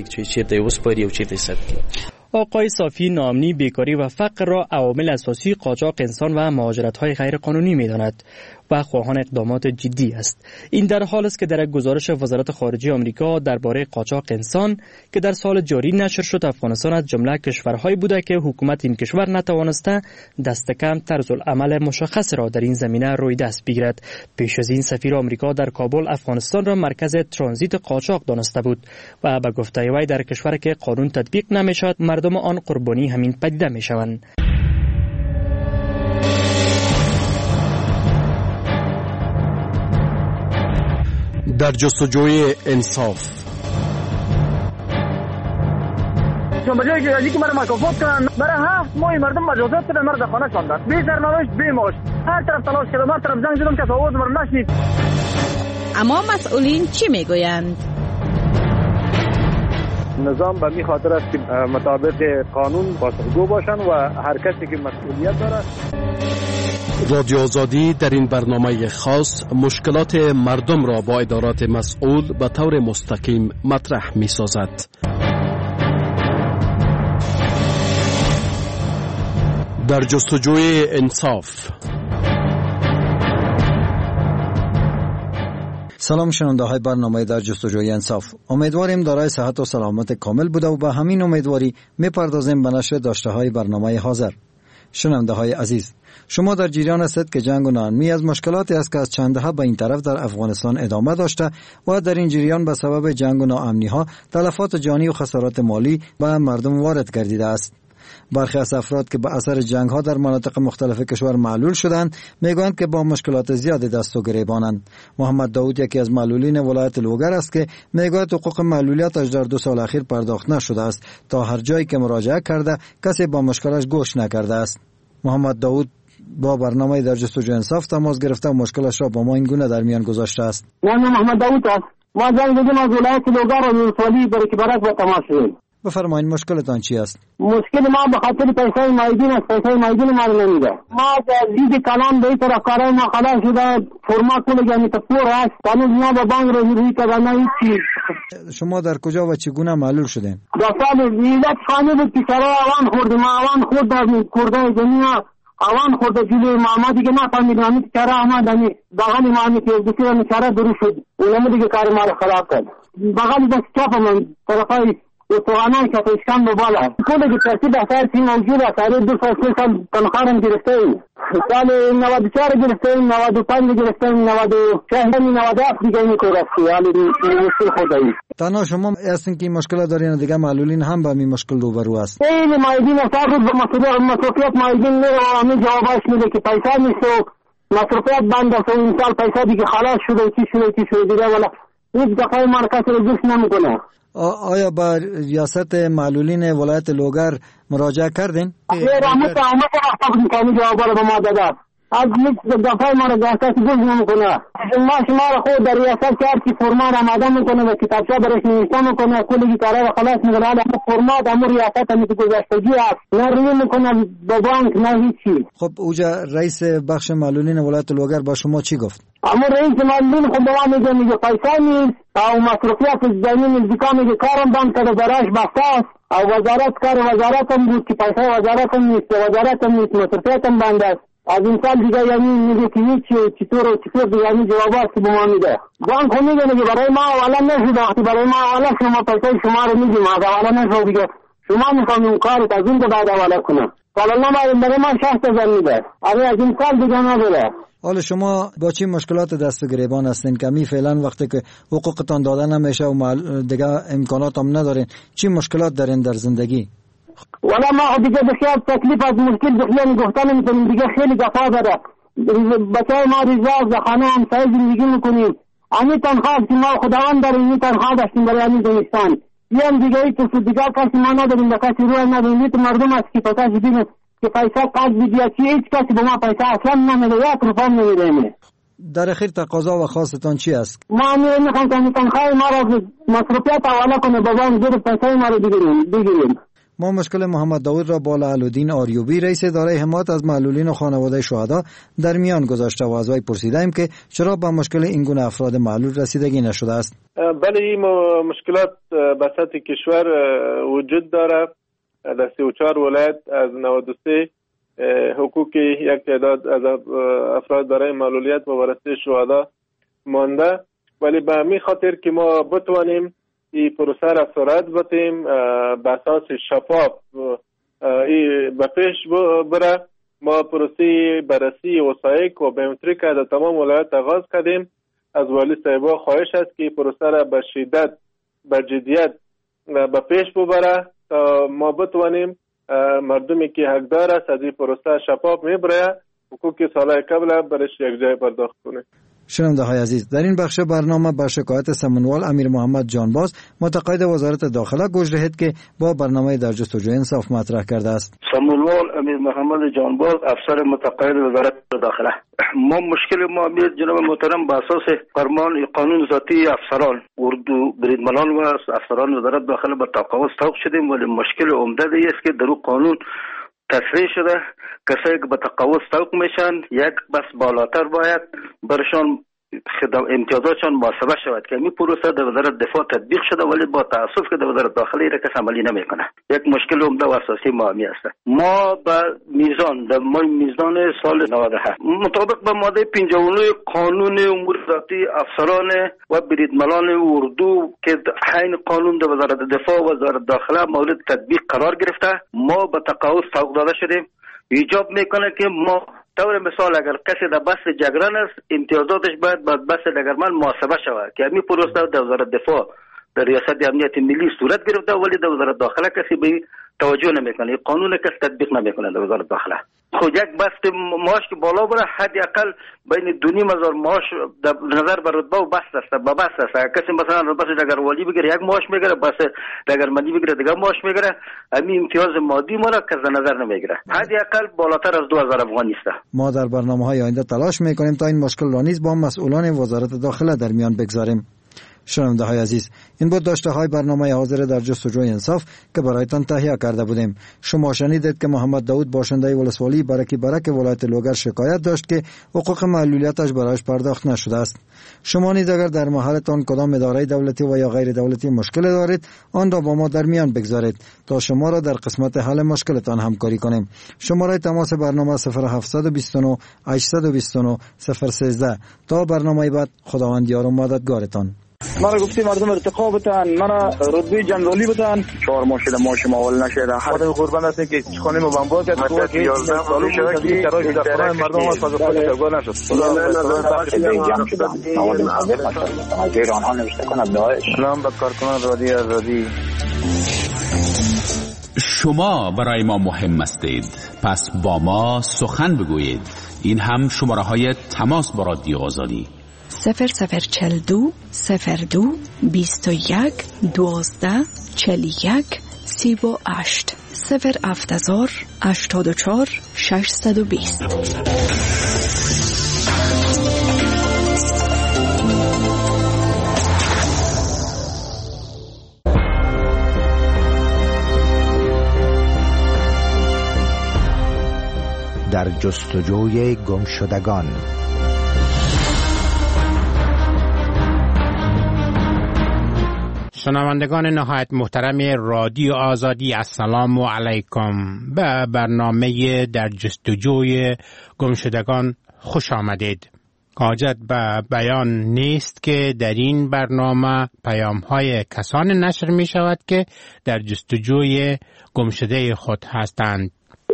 آقای صافی ناامنی، بیکاری و فقر را عوامل اساسی قاچاق انسان و مهاجرت‌های غیرقانونی می‌داند و خواهان اقدامات جدی است. این در حال است که در گزارش وزارت خارجه آمریکا درباره قاچاق انسان که در سال جاری نشر شد، افغانستان از جمله کشورهایی بوده که حکومت این کشور نتوانسته دست کم طرز العمل مشخص را در این زمینه روی دست بگیرد. پیش از این سفیر آمریکا در کابل افغانستان را مرکز ترانزیت قاچاق دانسته بود و به گفته وی در کشور که قانون تطبیق نمی‌شود، مردم آن قربانی همین پدیده می‌شوند. در جستجوی انصاف بجای که یکی مرا مکافات کنن، برای هفت ماه مردم مجازات شدن، مرد خانه شاندن، بی سرنوشت بی معاش، هر طرف تلاش کردم، هر طرف زنگ زدم که آواز مرا نشنید. اما مسئولین چی میگویند؟ نظام به می خاطر است که مطابق قانون بازگو باشن و هر کسی که مسئولیت داره. رادیو آزادی در این برنامه خاص مشکلات مردم را با ادارات مسئول به طور مستقیم مطرح می سازد. در جستجوی انصاف. سلام شنونده های برنامه در جستجوی انصاف. امیدواریم دارای صحت و سلامت کامل بوده و به همین امیدواری میپردازیم به نشر داشته های برنامه حاضر. شنونده های عزیز، شما در جریان هستید که جنگ و ناامنی از مشکلاتی است که از چند دهه به این طرف در افغانستان ادامه داشته و در این جریان به سبب جنگ و ناامنی ها تلفات جانی و خسارات مالی به مردم وارد گردیده است. برخی از افراد که به اثر جنگ ها در مناطق مختلف کشور معلول شدند میگویند که با مشکلات زیادی دست و گریبانند. محمد داود یکی از معلولین ولایت لوگر است که میگوید حقوق معلولیتش در دو سال اخیر پرداخت نشده است. تا هر جایی که مراجعه کرده کسی با مشکلش گوش نکرده است. محمد داود با برنامه در جستجوی انصاف تماس گرفته و مشکلش را با ما این گونه در میان گذاشته است. من محمد داود است. ما زنگ زدیم از ولایت لوگر و ولسوالی برکبرک با تماس شدیم. بفرمایید مشکلتان چی است؟ مشکل ما به خاطر پیسه مایدین است. پیسه مایدین ما نمیده. ما از دید کلام به این طرف کارای ما خلاص شده، فرما کل جانی تپور است. تانوز ما به بانک رو روی که نه هیچ چیز. شما در کجا و چگونه معلول شدین؟ دو سال میلاد خانه بود که سرای اوان خورد. ما اوان خورد از کردای دنیا اوان خورد جلوی ما دیگه نفهمیدم. همیت چرا آمد همی بغلی ما همی که بسیار همی چرا درو شد. اونم دیگه کار ما رو خراب کرد. بغلی دست چاپ من طرفای و توانایی که پیشکم ببالا کلی که ترتیب احتر چی موجود است. هر دو سال سه سال تنخوارم گرفته ایم. سال نود و چهار گرفته ایم، نود و پنج گرفته ایم، نود و شش نود و هفت دیگه این کار است. حالی مشکل خود ایم. تنها شما هستین که مشکل دارین، دیگه معلولین هم با این مشکل روبرو است. این مایدین اصلا به مصروفیت مایدین میره و همین جوابش میده که پیسه نیست و مصروفیت بند است و این سال پیسه دیگه خلاص شده چی شده چی شده دیگه ولی هیچ دفعه مرکز رو گوش نمیکنه. آیا با ریاست معلولین ولایت لوگر مراجعه کردین؟ غیر آمد آمد وقتا میکنی جواب رو به ما داده. از یک دفعه ما را کسی گوش نمیکنه. ما شما را خود در ریاست هر کی فرمان آماده میکنه و کتابچه برش نوشته میکنه کلی کارا را خلاص میکنه. اما فرمان امور ریاست هم گذشتگی است، نه روی میکنه به بانک نه هیچی. خب اوجا رئیس بخش معلولین ولایت لوگر با شما چی گفت؟ اما رئیس معلولین خب به ما میگه میگه پیسه نیست او مصروفیات زمین نزدیکا میگه کارم بند کرده براش بسته است او وزارت کار وزارت هم بود که پیسه وزارت هم نیست وزارت هم نیست مصروفیات هم بند است. از این سال دیگه یعنی میگه که هیچ چطور چطور دیگه یعنی جوابات که به ما میده. بانک هم میگه میگه برای ما اولا نشده وقتی برای ما اولا شما پیسه شما رو میدیم از اولا نشده دیگه شما میخوام این کارت از این که بعد اولا کنم. حالا ما برای ما شخص هزار میده اگه از این سال دیگه نبوده. حالا شما با چی مشکلات دست و گریبان هستین که می فعلا وقتی که حقوقتان داده نمیشه و دیگه امکانات هم ندارین چی مشکلات دارین در زندگی؟ ولی ما دیگه بسیار تکلیف از مشکل بخیانی گفتن میکنیم دیگه خیلی دفعه داره بچه ما ریزه از خانه هم سعی زندگی میکنیم امی تنخواه که ما خداوند داریم امی تنخواه داشتیم برای امی دونستان یه دیگه ای تو دیگه کسی ما نداریم به کسی روی نداریم این مردم است که پتا شدیم که پیسه قد بیدیا چی هیچ کسی به ما پیسه اصلا نمیده یک روپا نمیده. در اخیر تقاضا و خواستتان چی است؟ ما میره میخوام که تنخواه ما را مصروفیت حواله کنه بابام زیر پیسه ما رو بگیریم. ما مشکل محمد داود را با لعلالدین آریوبی رئیس اداره حمایت از معلولین و خانواده شهدا در میان گذاشته و از وی پرسیدیم که چرا با مشکل این گونه افراد معلول رسیدگی نشده است. بله این مشکلات به سطح کشور وجود داره. در سی و چهار ولایت از نود و سه حقوق یک تعداد از افراد برای معلولیت و وارثی شهدا مانده، ولی به همین خاطر که ما بتوانیم این پروسه را سرعت بدیم به اساس شفاف به پیش بره ما پروسه بررسی وثایق و بیومتریک در تمام ولایت آغاز کردیم. از والی صاحبا خواهش است که پروسه را به شدت به جدیت به پیش ببره تا ما بتوانیم مردمی که حقدار است از این پروسه شفاف میبره حقوق سالهای قبل برش یک جای پرداخت کنه. شنونده های عزیز، در این بخش برنامه با شکایت سمنوال امیر محمد جانباز متقاعد وزارت داخله گوش دهید که با برنامه در جستجوی انصاف مطرح کرده است. سمنوال امیر محمد جانباز افسر متقاعد وزارت داخله. ما مشکل ما میاد جناب محترم به اساس فرمان قانون ذاتی افسران اردو بریدمنان و افسران وزارت داخله با تقاضا توقف شدیم، ولی مشکل عمده است که در قانون تصریح شده کسایی که به تقاضا توقف میشن یک بس بالاتر باید برشان امتیازاتشان محاسبه شود که این پروسه در وزارت دفاع تطبیق شده، ولی با تاسف که در وزارت داخله را کس عملی نمیکنه. یک مشکل عمده و اساسی ما می است. ما به میزان در ما میزان سال نود و هفت مطابق به ماده پنجاه و نه قانون امور ذاتی افسران و بریدمنان اردو که عین قانون در وزارت دفاع و وزارت داخله مورد تطبیق قرار گرفته، ما به تقاضا توقف داده شدیم. ایجاب میکنه که ما طور مثال اگر کسی در بس جگران است امتیازاتش باید بعد بس جگرمن محاسبه شود که همین پروسه در وزارت دفاع در ریاست امنیت ملی صورت گرفته، ولی در وزارت داخله کسی به توجه نمیکنه، قانون کسی تطبیق نمیکنه در وزارت داخله. خود یک بست معاش که بالا بره حد اقل بین دو نیم هزار معاش در نظر بر رتبه و بست است با بست است. کسی مثلا بس اگر والی بگیره یک معاش میگیره، بس اگر مندی بگیره دیگه معاش میگیره، همین امتیاز مادی ما را کس در نظر نمیگیره. حد اقل بالاتر از دو هزار افغانی است. ما در برنامه‌های آینده تلاش میکنیم تا این مشکل را نیز با مسئولان وزارت داخله در میان بگذاریم. شنونده های عزیز، این بود داشته های برنامه حاضر در جستجوی انصاف که برایتان تهیه کرده بودیم. شما شنیدید که محمد داود باشنده ولسوالی برکی برک ولایت لوگر شکایت داشت که حقوق معلولیتش برایش پرداخت نشده است. شما نیز اگر در محلتان کدام اداره دولتی و یا غیر دولتی مشکل دارید، آن را با ما در میان بگذارید تا شما را در قسمت حل مشکلتان همکاری کنیم. شماره تماس برنامه صفر هفت دو نه هشت دو نه صفر یک سه. تا برنامه بعد، خداوند یار و مددگارتان. مرا گفتی مردم ارتقا بتن، مرا رتبه جنرالی بتن، چهار ماه شده ماش ما ول نشده. خدا قربان است که خانه ما بمبار کرد، تو که یازده سال شده که ترای دفتر مردم ما فاز خود ترگو نشد. اگر آنها نوشته کند داعش. سلام به کارکنان رادیو آزادی. شما برای ما مهم هستید، پس با ما سخن بگویید. این هم شماره های تماس با رادیو آزادی: صفر صفر چل دو صفر دو بیست و یک دوازده چل یک سی و هشت صفر هفت هزار هشتاد و چهار ششصد و بیست. در جستجوی گمشدگان. شنوندگان نهایت محترم رادیو آزادی، السلام علیکم. به برنامه در جستجوی گمشدگان خوش آمدید. حاجت به بیان نیست که در این برنامه پیام‌های کسان نشر می شود که در جستجوی گمشده خود هستند.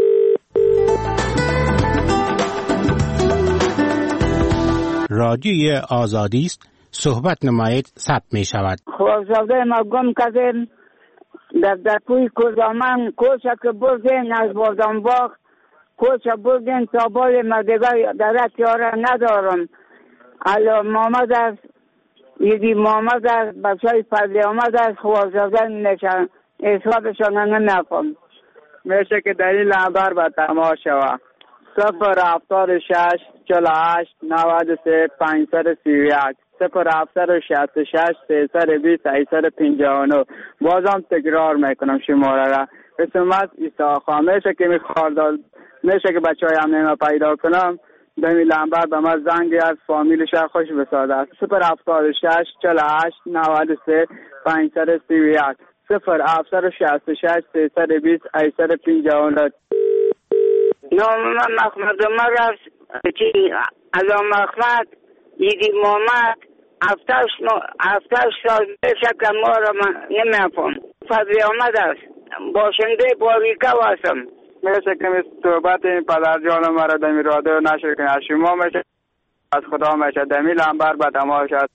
رادیوی آزادی است، صحبت نمایید، ثبت می شود. خوازده ما گم کردیم در در پوی کوزامن، کوچه که بردین از بادنباغ، کوچه بردین تا بال ما دیگر در تیاره ندارم. علا محمد است، یدی محمد است، بچه های فضلی آمد است، خوازده نشن اصحابشان نمیفهم. میشه که دلیل نبر به تماش شود. صفر هفتاد شش چهل و هشت نود و سه پنجصد سی و یک صفر هفتاد شصت و شش سیصد بیست هشتصد و پنجاه و نه. بازم تکرار میکنم شماره را. اسمت ایساخا. میشه که میخواد میشه که بچه های همه پیدا کنم دمی لنبر به من زنگی از فامیلش خوش بساده. صفر هفتاد شش چهل و هشت نود و سه پنجصد سی و یک صفر هفتاد شصت و شش سیصد بیست هشتصد و پنجاه و نه. نام من محمد عمر است. علام احمد یدی محمد هفتش هفتش سال بشه که ما را من نمیفهم. فضلی آمد است. باشنده باریکه هستم. میشه که می صحبت این پدر جان مرا دمی رادیو نشر کنی. از شما میشه از خدا میشه دمی لنبر به تماش است.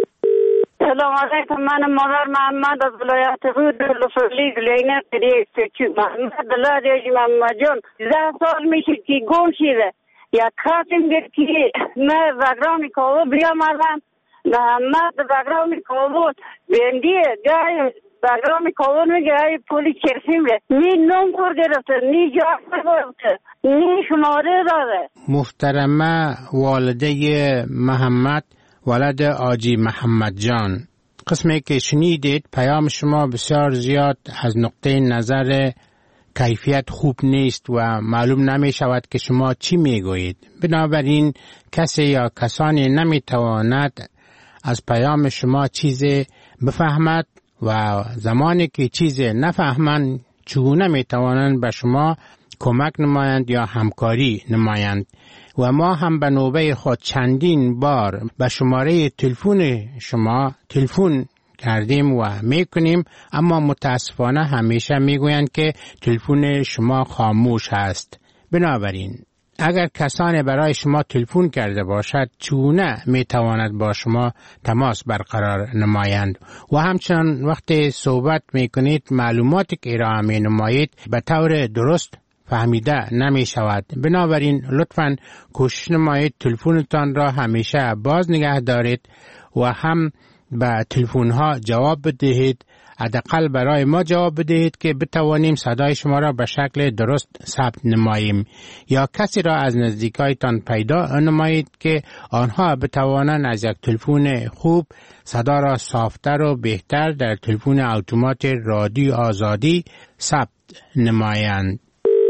سلام علیکم. من مادر محمد از ولایت رود لفلی گلینه قریه سچو محمد دلار ریجی محمد جان ده سال میشه که گم شده. یک خاتم گرد که من وگرامی کابو بیامدم محمد وگرامی کابو بندیه گای وگرامی کابو میگه ای پولی چرسیم ره نی نوم کور گرفته نی جاکر گرفته نی شماره داده. محترمه والده محمد ولد آجی محمد جان، قسمی که شنیدید پیام شما بسیار زیاد از نقطه نظر کیفیت خوب نیست و معلوم نمی شود که شما چی می گویید. بنابراین کسی یا کسانی نمی تواند از پیام شما چیزی بفهمد و زمانی که چیزی نفهمند چگونه می توانند به شما کمک نمایند یا همکاری نمایند. و ما هم به نوبه خود چندین بار به شماره تلفن شما تلفن کردیم و میکنیم، اما متاسفانه همیشه میگویند که تلفن شما خاموش است. بنابراین اگر کسانی برای شما تلفن کرده باشد چونه میتواند با شما تماس برقرار نمایند و همچنان وقتی صحبت میکنید معلوماتی که ارائه می نمایید به طور درست فهمیده نمی شود. بنابراین لطفاً کوشش نمایید تلفنتان را همیشه باز نگه دارید و هم به تلفن ها جواب بدهید. حداقل برای ما جواب بدهید که بتوانیم صدای شما را به شکل درست ثبت نماییم، یا کسی را از نزدیکایتان پیدا نمایید که آنها بتوانند از یک تلفن خوب صدا را صافتر و بهتر در تلفن اتومات رادیو آزادی ثبت نمایند.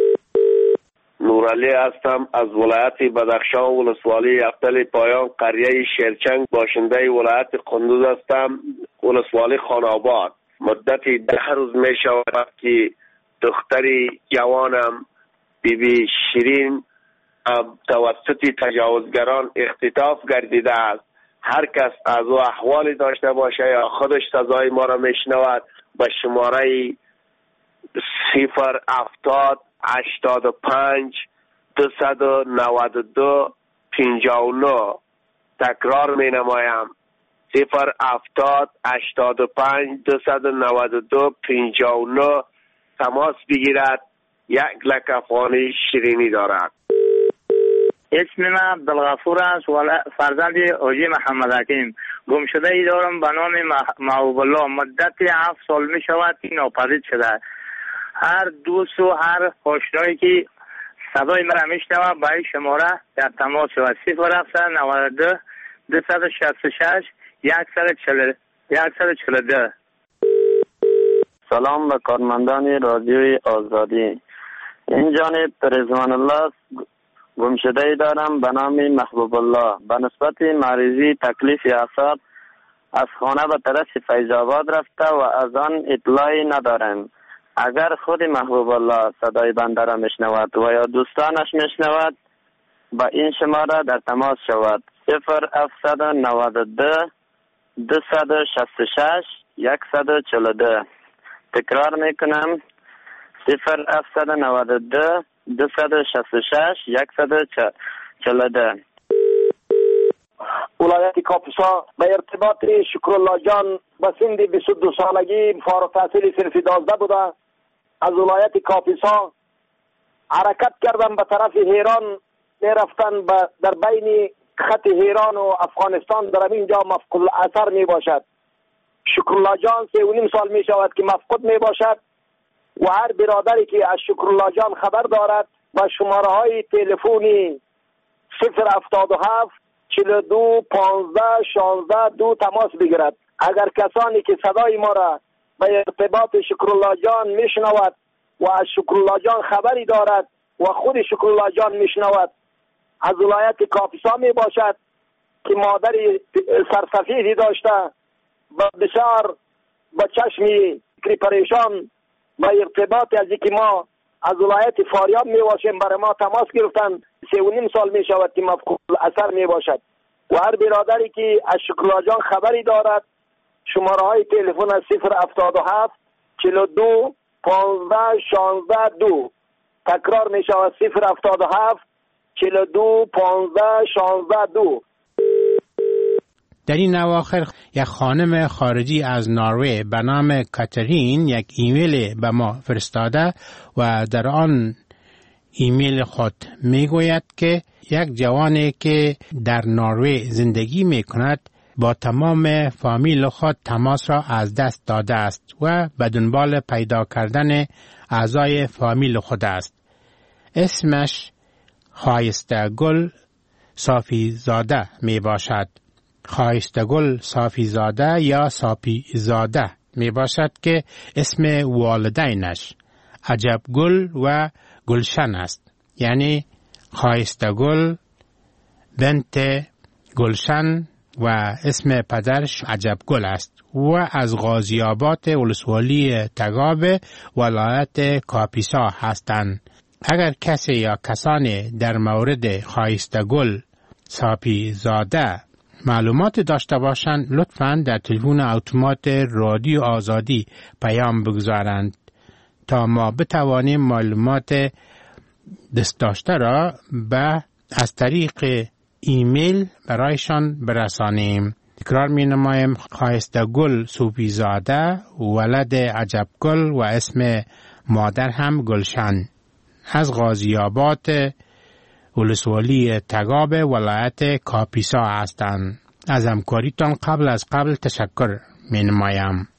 نورعلی هستم از ولایت بدخشان ولسوالی افتل پایان قریه شیرچنگ، باشنده ولایت قندوز هستم، ولسوالی خاناباد. مدتی ده روز می شود که دختری جوانم بی بی شیرین توسط تجاوزگران اختطاف گردیده است. هر کس از او احوالی داشته باشه یا خودش صدای ما را میشنود به شماره صفر هفتاد هشتاد و پنج دویست و نود و دو پنجاه و نه تکرار می نمایم. صفر هفتاد هشتاد و پنج دویست و نود و دو پنجاه و نه تماس بگیرد. یک لک افغانی شیرینی دارد. اسم من عبدالغفور است، فرزند حاجی محمد حکیم. گم شده ای دارم به نام محبوب الله. مدت هفت سال می شود که ناپدید شده. هر دوست و هر آشنایی که صدای مرا میشنوه با این شماره در تماس شود. صفر هفت نود و دو دویست و شصت و شش صد و چهل و دو. سلام به کارمندان رادیوی آزادی. این جانب رضوان الله گمشده دارم به نام محبوب الله. به نسبت مریضی تکلیف اعصاب از خانه به طرف فیض آباد رفته و از آن اطلاعی ندارم. اگر خود محبوب الله صدای بنده را میشنود و یا دوستانش میشنود با این شماره در تماس شود. صفر هفت نود و دو دویست و شصت و شش صد و چهل و دو. تکرار میکنم صفر هفت نود و دو دویست و شصت و شش صد و چهل و دو. ولایت کاپیسا به ارتباط شکرالله جان به سن بیست و دو سالگی فارغ التحصیل صنف دوازده بوده. از ولایت کاپیسا حرکت کردن به طرف ایران میرفتن در بین خط ایران و افغانستان در اینجا مفقود اثر می باشد. شکرالله جان سه و نیم سال می شود که مفقود می باشد و هر برادری که از شکرالله جان خبر دارد با شماره های تلفنی صفر هفتاد و هفت چهل و دو پانزده شانزده دو تماس بگیرد. اگر کسانی که صدای ما را به ارتباط شکرالله جان میشنود و از شکرالله جان خبری دارد و خود شکرالله جان میشنود از ولایت کاپیسا می باشد که مادر سرسفیدی داشته و بسیار با چشمی پریشان با ارتباط از اینکه ما از ولایت فاریاب می باشیم برای ما تماس گرفتن. سه و نیم سال می شود که مفقود اثر می باشد و هر برادری که از شکرالله جان خبری دارد شماره های تلفن از صفر هفتاد و هفت چهل و دو پانزده شانزده دو. تکرار می شود صفر هفتاد و هفت چهل و دو پانزده شانزده دو. در این اواخر یک خانم خارجی از نروژ به نام کاترین یک ایمیل به ما فرستاده و در آن ایمیل خود میگوید که یک جوانی که در نروژ زندگی میکند با تمام فامیل خود تماس را از دست داده است و به دنبال پیدا کردن اعضای فامیل خود است. اسمش خایسته گل صافی زاده می باشد. خایسته گل صافی زاده یا صافی زاده می باشد که اسم والدینش عجب گل و گلشن است. یعنی خایسته گل بنت گلشن و اسم پدرش عجب گل است و از غازی آباد ولسوالی تگاب ولایت کاپیسا هستند. اگر کسی یا کسانی در مورد خایسته گل صافی زاده معلومات داشته باشند لطفاً در تلفن اتومات رادیو آزادی پیام بگذارند تا ما بتوانیم معلومات دست داشته را به از طریق ایمیل برایشان برسانیم. تکرار می نمایم خایسته گل صوفی زاده ولد عجب گل و اسم مادر هم گلشن از غازی آباد ولسوالی تگاب ولایت کاپیسا هستند. از همکاریتان قبل از قبل تشکر می نمایم.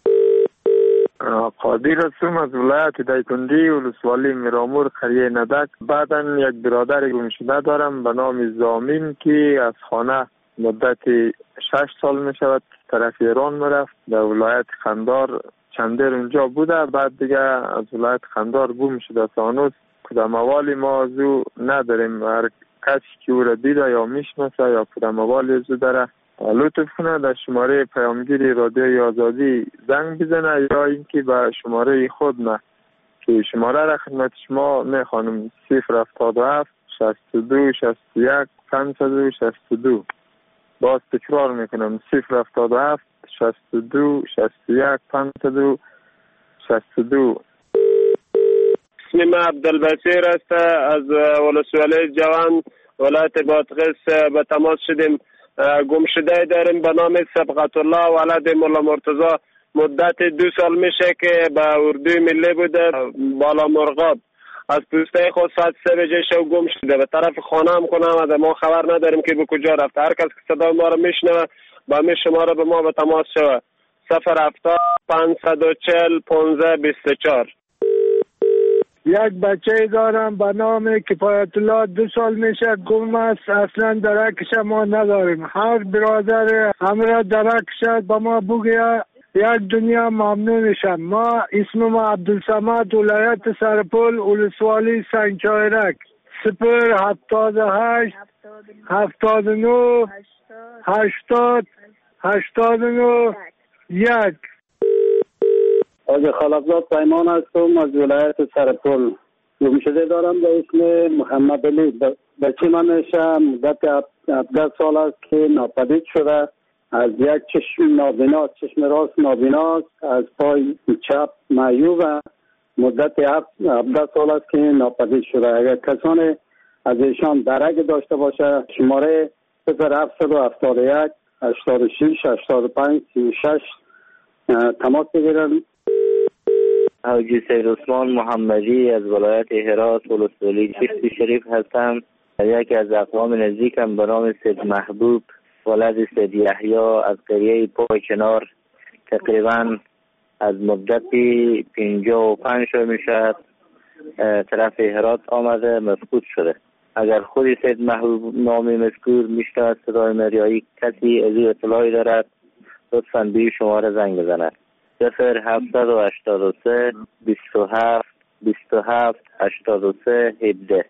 قادر هستم از ولایت دایکنډي ولسوالی میرامور قریه ندک. بعدا یک برادر گمشده دارم به نام زامین که از خانه مدت شش سال می شود طرف ایران میرفت. در ولایت خندار چندر اونجا بوده، بعد دیگه از ولایت خندار گم شده. سانوس کدام اوالی ما از او نداریم. هر کسی که او را دیده یا میشناسه یا کدام اوالی از او داره لطف کنه در شماره پیامگیری رادیوی آزادی زنگ بزنه یا اینکه به شماره خود نه که شماره را خدمت شما میخوانم صفر هفتاد و هفت شصت و دو شصت و یک پانصد و شصت و دو. باز تکرار میکنم صفر هفتاد و هفت شصت و دو شصت و یک پانصد و شصت و دو. اسم من عبدالبصیر است. از ولسوالی جوان ولایت بادغیس به تماس شدیم. گمشده داریم به نام سبقت الله ولد مولا مرتضی. مدت دو سال میشه که به اردوی ملی بوده بالا مرغاب. از پوسته خود ساعت سه بجه شو گم شده. به طرف خانه هم کنم ما خبر نداریم که به کجا رفته. هر کس که صدای ما رو میشنوه با می شماره به ما به تماس شوه. صفر هفتاد پانصد و چهل پانزده بیست و چهار. یک بچه دارم به نام کفایت الله، دو سال میشه گم است. اصلا درکش ما نداریم. هر برادر همراه درکش به ما بگه یک دنیا ممنونشم. ما اسم ما عبدالصمد، ولایت سرپل، ولسوالی سنگچایرک. صفر هفتاد و هشت هفتاد و نو هشتاد هشتاد و نو یک. آج خالقزاد پیمان هستم از ولایت سرپل. گمشده دارم به اسم محمد علی. بچه من میشه مدت هفده سال است که ناپدید شده. از یک چشم نابینا، چشم راست نابیناست، از پای چپ معیوب. مدت هفده سال است که ناپدید شده. اگر کسانی از ایشان درک داشته باشه شماره صفر هفتصد و هفتاد و یک هشتاد و شش هشتاد و پنج سی و شش تماس بگیرن. حاجی سید عثمان محمدی از ولایت هرات ولسوالی چشتی شریف هستم. یکی از اقوام نزدیکم به نام سید محبوب ولد سید یحیی از قریه پای کنار تقریبا از مدتی پنجاه و پنج سال میشد طرف هرات آمده مفقود شده. اگر خودی سید محبوب نامی مذکور میشناسد صدای مریایی کسی از این اطلاعی دارد لطفاً به شماره زنگ بزند. صفر هفتصد و هشتاد و سه بیست و هفت بیست و هفت هشتاد و سه هفده.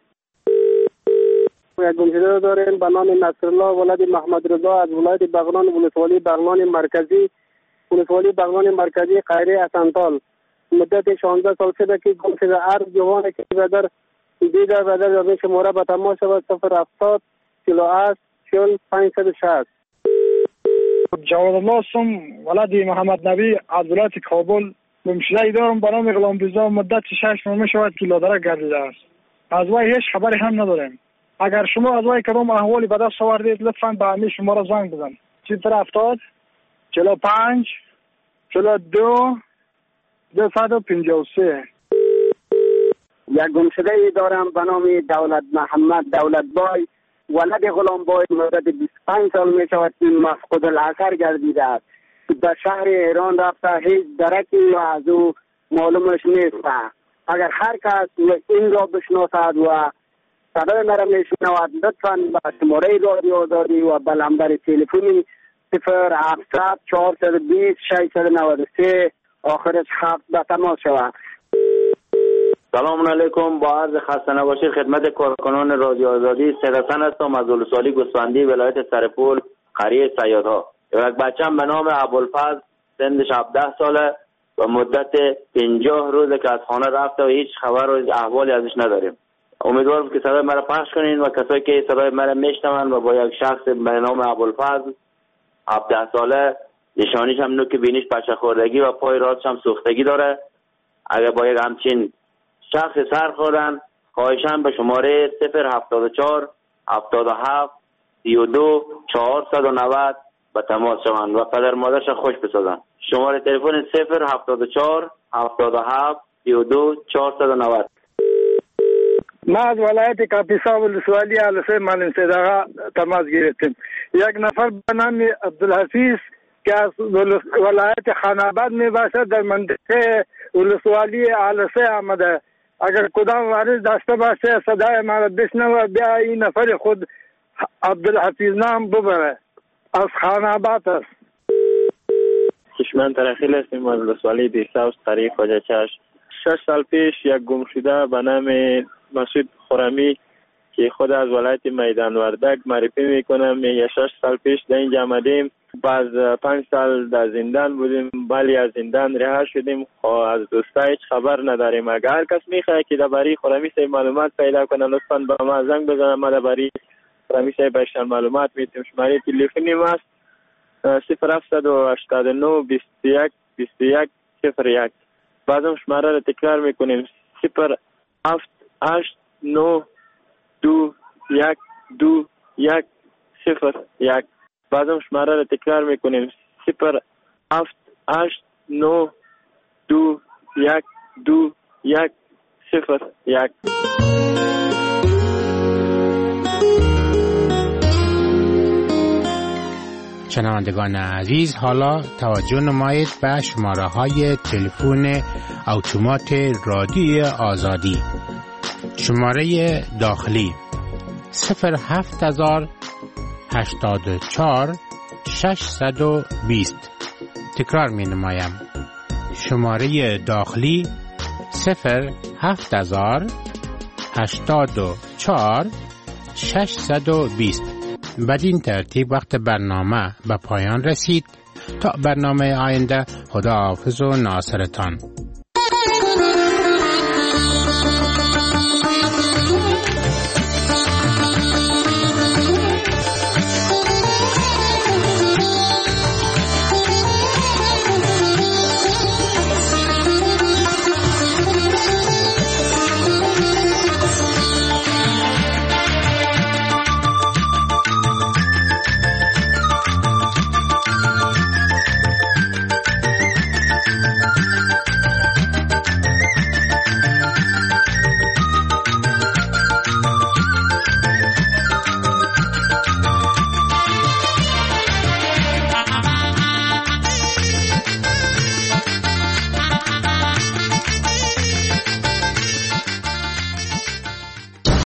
یک گمشده داریم به نام نصرالله ولد محمد رضا از ولایت بغلان ولسوالی بغلان مرکزی ولسوالی بغلان مرکزی قریه اسنتال. مدت شانزده سال شده که گمشده. هر جوانی که بدر دیده بدر در شماره به تماس شود صفر هفتاد چهل و هشت چهل پنجصد و شصت. جواد الله هستم ولد محمد نبی از ولایت کابل. گمشده دارم به نام غلام رضا. مدت شش ماه میشود که لادرک گردیده است. از وی هیچ خبری هم نداریم. اگر شما از وی کدام احوالی به دست آوردید لطفاً به همین شماره زنگ بزن. صفر هفتاد چهل و پنج چهل و دو دویست و پنجاه و سه. یک گمشده ای دارم به نام دولت محمد دولت بای ولد غلام بای. مدت بیست و پنج سال می شود که مفقود الاثر گردیده است. به شهر ایران رفته هیچ درکی از او معلومش نیست. اگر هر کس این را بشناسد و صدای مرا میشنود لطفاً به شماره رادیو آزادی و به نمبر تلفنی صفر هفتصد چهارصد و بیست ششصد و نود و سه آخرش هفت به تماس شود. سلام علیکم. با عرض خسته نباشید خدمت کارکنان رادیو آزادی. سید حسن هستم از ولسوالی گوسفندی ولایت سرپل قریه صیادها. یک بچه‌ام به نام ابوالفضل سنش هفده ساله و مدت پنجاه روزه که از خانه رفته و هیچ خبر و احوالی ازش نداریم. امیدوارم که صدای مرا پخش کنین و کسایی که صدای مرا میشنون و با یک شخص به نام ابوالفضل هفده ساله نشانیش هم نوک بینیش پشه خوردگی و پای راستش هم سوختگی داره، اگر با یک همچین شخص سر خوردن خواهشاً به شماره صفر هفتاد و چهار هفتاد و هفت سی و دو چهارصد و نود به تماس شوند و پدر مادرش خوش بسازن. شماره تلفن صفر هفتاد و چهار هفتاد و هفت سی و دو چهارصد و نود. ما از ولایت کاپیسا ولسوالی علسه معلم سیداغا تماس گرفتیم. یک نفر به نام عبدالحفیظ که از ولایت خاناباد می باشد در منطقه ولسوالی علسه آمده. اگر کدام وارث داشته باشه صدای ما را بشنوه بیا این نفر خود عبدالحفیظ نام ببره از خاناباد است. کشمن ترخیل هستیم از ولسوالی دیساوس قریه خواجه چشم. شش سال پیش یک گمشده به نام مسعود خرمی که خود از ولایت میدان وردک معرفی میکنم. یک شش سال پیش در اینجا آمدیم. بعد پنج سال در زندان بودیم، ولی از زندان رها شدیم. از دوستای هیچ خبر نداریم. اگر هر کس میخواد که درباره خرمی صاحب معلومات پیدا کنه لطفاً به ما زنگ بزنه. ما درباره خرمی صاحب بیشتر معلومات میتیم. شماره تلفنی ما است صفر هفتصد و هشتاد و نه بیست و یک بیست و یک صفر یک. بعدم شماره را تکرار میکنیم صفر هفت هشت نه دو یک دو یک صفر یک. بعدم شماره را تکرار میکنیم صفر هفت هشت نه دو یک دو یک صفر یک. شنوندگان عزیز، حالا توجه نمایید به شماره های تلفن اتومات رادیوی آزادی. شماره داخلی صفر هفت هزار هشتاد و چهار ششصد و بیست. تکرار می نمایم. شماره داخلی صفر هفت هزار هشتاد و چهار ششصد و بیست. بدین ترتیب وقت برنامه به پایان رسید. تا برنامه آینده، خدا حافظ و ناصرتان.